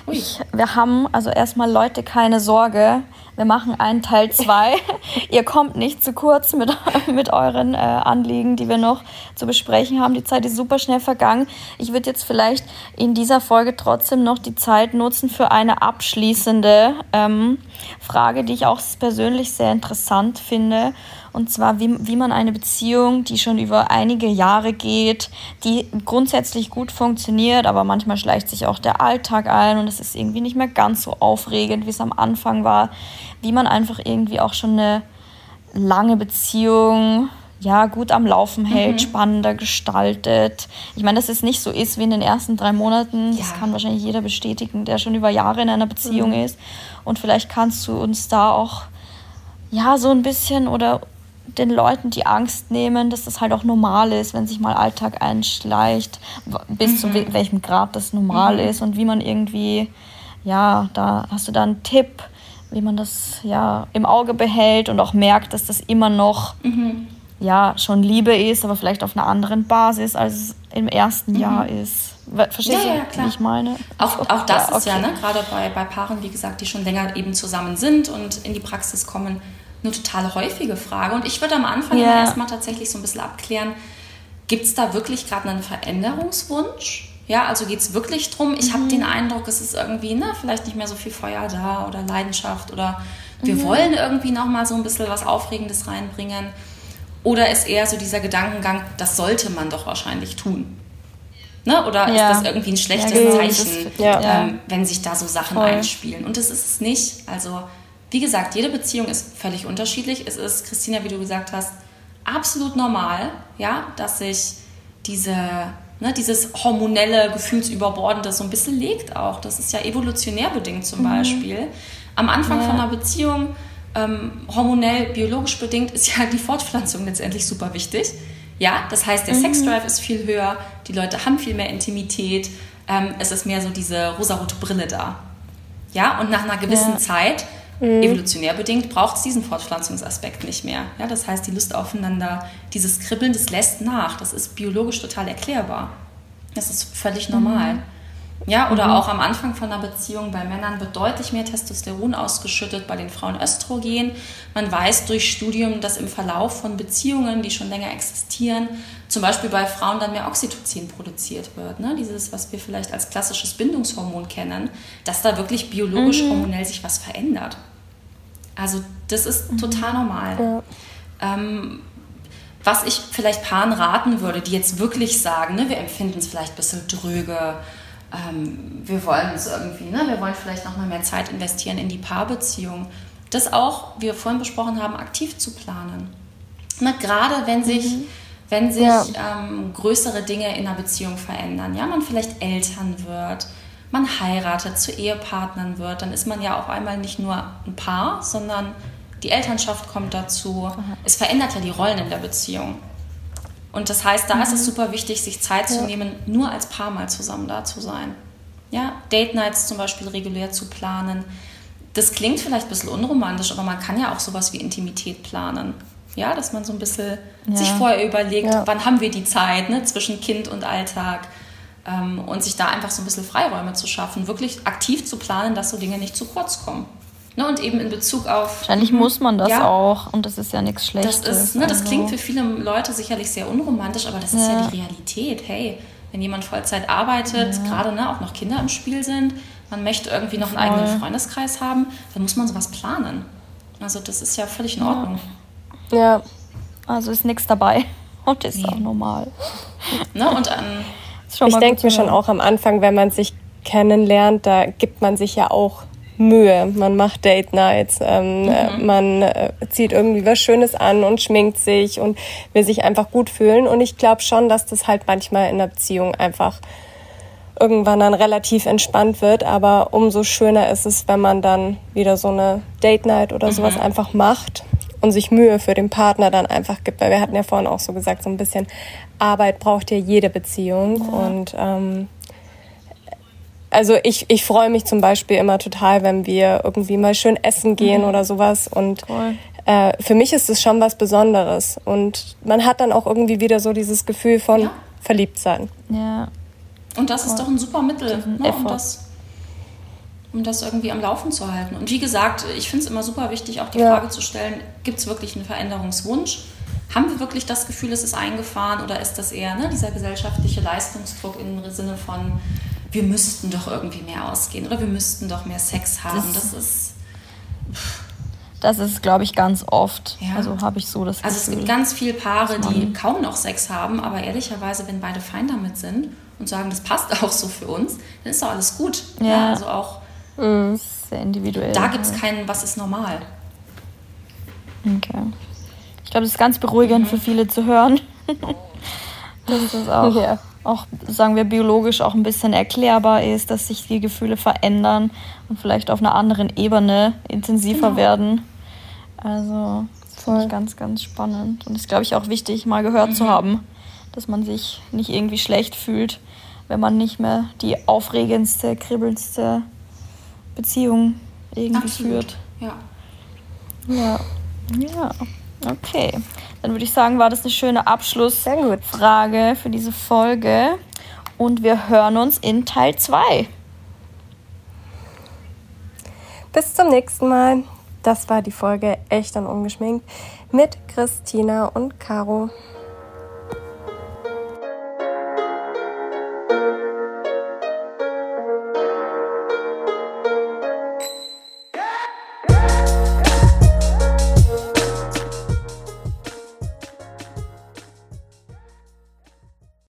Ich, wir haben, also erstmal Leute, keine Sorge, wir machen einen Teil zwei. Ihr kommt nicht zu kurz mit, mit euren äh, Anliegen, die wir noch zu besprechen haben. Die Zeit ist super schnell vergangen. Ich würde jetzt vielleicht in dieser Folge trotzdem noch die Zeit nutzen für eine abschließende ähm, Frage, die ich auch persönlich sehr interessant finde. Und zwar, wie, wie man eine Beziehung, die schon über einige Jahre geht, die grundsätzlich gut funktioniert, aber manchmal schleicht sich auch der Alltag ein und es ist irgendwie nicht mehr ganz so aufregend, wie es am Anfang war, wie man einfach irgendwie auch schon eine lange Beziehung ja, gut am Laufen hält, mhm. spannender gestaltet. Ich meine, dass es nicht so ist wie in den ersten drei Monaten, ja. das kann wahrscheinlich jeder bestätigen, der schon über Jahre in einer Beziehung mhm. ist. Und vielleicht kannst du uns da auch ja so ein bisschen oder den Leuten die Angst nehmen, dass das halt auch normal ist, wenn sich mal Alltag einschleicht, bis mhm. zu we- welchem Grad das normal mhm. ist und wie man irgendwie, ja, da hast du da einen Tipp, wie man das ja im Auge behält und auch merkt, dass das immer noch mhm. ja schon Liebe ist, aber vielleicht auf einer anderen Basis, als es im ersten mhm. Jahr ist. Verstehst ja, du, ja, klar. wie ich meine? Auch, auch das ja, okay. ist ja, ne, gerade bei, bei Paaren, wie gesagt, die schon länger eben zusammen sind und in die Praxis kommen, eine total häufige Frage. Und ich würde am Anfang yeah. erstmal tatsächlich so ein bisschen abklären, gibt es da wirklich gerade einen Veränderungswunsch? Ja, also geht es wirklich drum, ich mhm. habe den Eindruck, es ist irgendwie, ne, vielleicht nicht mehr so viel Feuer da oder Leidenschaft oder wir mhm. wollen irgendwie nochmal so ein bisschen was Aufregendes reinbringen. Oder ist eher so dieser Gedankengang, das sollte man doch wahrscheinlich tun. Ne? Oder ja. ist das irgendwie ein schlechtes ja, Zeichen, ist, ja. ähm, wenn sich da so Sachen Voll. einspielen? Und das ist es nicht. Also wie gesagt, jede Beziehung ist völlig unterschiedlich. Es ist, Christina, wie du gesagt hast, absolut normal, ja, dass sich diese, ne, dieses hormonelle, gefühlsüberbordende so ein bisschen legt auch. Das ist ja evolutionär bedingt zum mhm. Beispiel. Am Anfang ja. von einer Beziehung, ähm, hormonell, biologisch bedingt, ist ja die Fortpflanzung letztendlich super wichtig. Ja, das heißt, der mhm. Sexdrive ist viel höher, die Leute haben viel mehr Intimität, ähm, es ist mehr so diese rosarote Brille da. Ja, und nach einer gewissen ja. Zeit, mhm. evolutionär bedingt, braucht es diesen Fortpflanzungsaspekt nicht mehr. Ja, das heißt, die Lust aufeinander, dieses Kribbeln, das lässt nach. Das ist biologisch total erklärbar. Das ist völlig normal. Mhm. Ja, oder mhm. auch am Anfang von einer Beziehung bei Männern wird deutlich mehr Testosteron ausgeschüttet, bei den Frauen Östrogen. Man weiß durch Studien, dass im Verlauf von Beziehungen, die schon länger existieren, zum Beispiel bei Frauen dann mehr Oxytocin produziert wird. Ne? Dieses, was wir vielleicht als klassisches Bindungshormon kennen, dass da wirklich biologisch, mhm. hormonell sich was verändert. Also das ist mhm. total normal. Ja. Ähm, was ich vielleicht Paaren raten würde, die jetzt wirklich sagen, ne, wir empfinden es vielleicht ein bisschen dröge, ähm, wir wollen es irgendwie, ne, wir wollen vielleicht noch mal mehr Zeit investieren in die Paarbeziehung. Das auch, wie wir vorhin besprochen haben, aktiv zu planen. Ne, gerade wenn sich, mhm. wenn sich ja. ähm, größere Dinge in einer Beziehung verändern, ja, man vielleicht Eltern wird, man heiratet, zu Ehepartnern wird, dann ist man ja auf einmal nicht nur ein Paar, sondern die Elternschaft kommt dazu. Mhm. Es verändert ja die Rollen in der Beziehung. Und das heißt, da mhm. ist es super wichtig, sich Zeit ja. zu nehmen, nur als Paar mal zusammen da zu sein. Ja, Date Nights zum Beispiel regulär zu planen. Das klingt vielleicht ein bisschen unromantisch, aber man kann ja auch sowas wie Intimität planen. Ja, dass man so ein bisschen ja. sich vorher überlegt, ja. wann haben wir die Zeit, ne, zwischen Kind und Alltag, ähm, und sich da einfach so ein bisschen Freiräume zu schaffen, wirklich aktiv zu planen, dass so Dinge nicht zu kurz kommen. Ne, und eben in Bezug auf... Wahrscheinlich muss man das ja, auch und das ist ja nichts Schlechtes. Das, ist, ne, das also. klingt für viele Leute sicherlich sehr unromantisch, aber das ist ja, ja die Realität. Hey, wenn jemand Vollzeit arbeitet, ja. gerade ne, auch noch Kinder im Spiel sind, man möchte irgendwie noch einen Voll. eigenen Freundeskreis haben, dann muss man sowas planen. Also das ist ja völlig in Ordnung. Ja, ja. Also ist nichts dabei und ist nee. auch normal. Ne, und ähm, ich denke mir schon auch am Anfang, wenn man sich kennenlernt, da gibt man sich ja auch Mühe. Man macht Date Nights, ähm, mhm. man äh, zieht irgendwie was Schönes an und schminkt sich und will sich einfach gut fühlen. Und ich glaube schon, dass das halt manchmal in der Beziehung einfach irgendwann dann relativ entspannt wird. Aber umso schöner ist es, wenn man dann wieder so eine Date Night oder sowas mhm. einfach macht und sich Mühe für den Partner dann einfach gibt. Weil wir hatten ja vorhin auch so gesagt, so ein bisschen Arbeit braucht ja jede Beziehung. Ja. Und ähm, also ich, ich freue mich zum Beispiel immer total, wenn wir irgendwie mal schön essen gehen mhm. oder sowas. Und äh, für mich ist es schon was Besonderes. Und man hat dann auch irgendwie wieder so dieses Gefühl von ja. Verliebtsein. Ja. Und das ist doch ein super Mittel. Ne? Und das, um das irgendwie am Laufen zu halten. Und wie gesagt, ich finde es immer super wichtig, auch die Ja. Frage zu stellen, gibt es wirklich einen Veränderungswunsch? Haben wir wirklich das Gefühl, es ist eingefahren oder ist das eher ne, dieser gesellschaftliche Leistungsdruck im Sinne von, wir müssten doch irgendwie mehr ausgehen oder wir müssten doch mehr Sex haben? Das, das ist... Das ist, glaube ich, ganz oft. Ja. Also habe ich so das Gefühl. Also es gibt ganz viele Paare, die kaum noch Sex haben, aber ehrlicherweise, wenn beide fein damit sind und sagen, das passt auch so für uns, dann ist doch alles gut. Ja. Ja, also auch Sehr individuell. da gibt es keinen, was ist normal. Okay. Ich glaube, das ist ganz beruhigend für viele zu hören. Dass das auch, Ja. auch, sagen wir, biologisch auch ein bisschen erklärbar ist, dass sich die Gefühle verändern und vielleicht auf einer anderen Ebene intensiver Genau. werden. Also, das finde ich ganz, ganz spannend. Und das ist, glaube ich, auch wichtig, mal gehört zu haben, dass man sich nicht irgendwie schlecht fühlt, wenn man nicht mehr die aufregendste, kribbelndste Beziehung irgendwie Absolut. führt. Ja. Ja, ja, okay. Dann würde ich sagen, war das eine schöne Sehr gut. Abschlussfrage für diese Folge. Und wir hören uns in Teil zwei. Bis zum nächsten Mal. Das war die Folge Echt und Ungeschminkt mit Christina und Caro.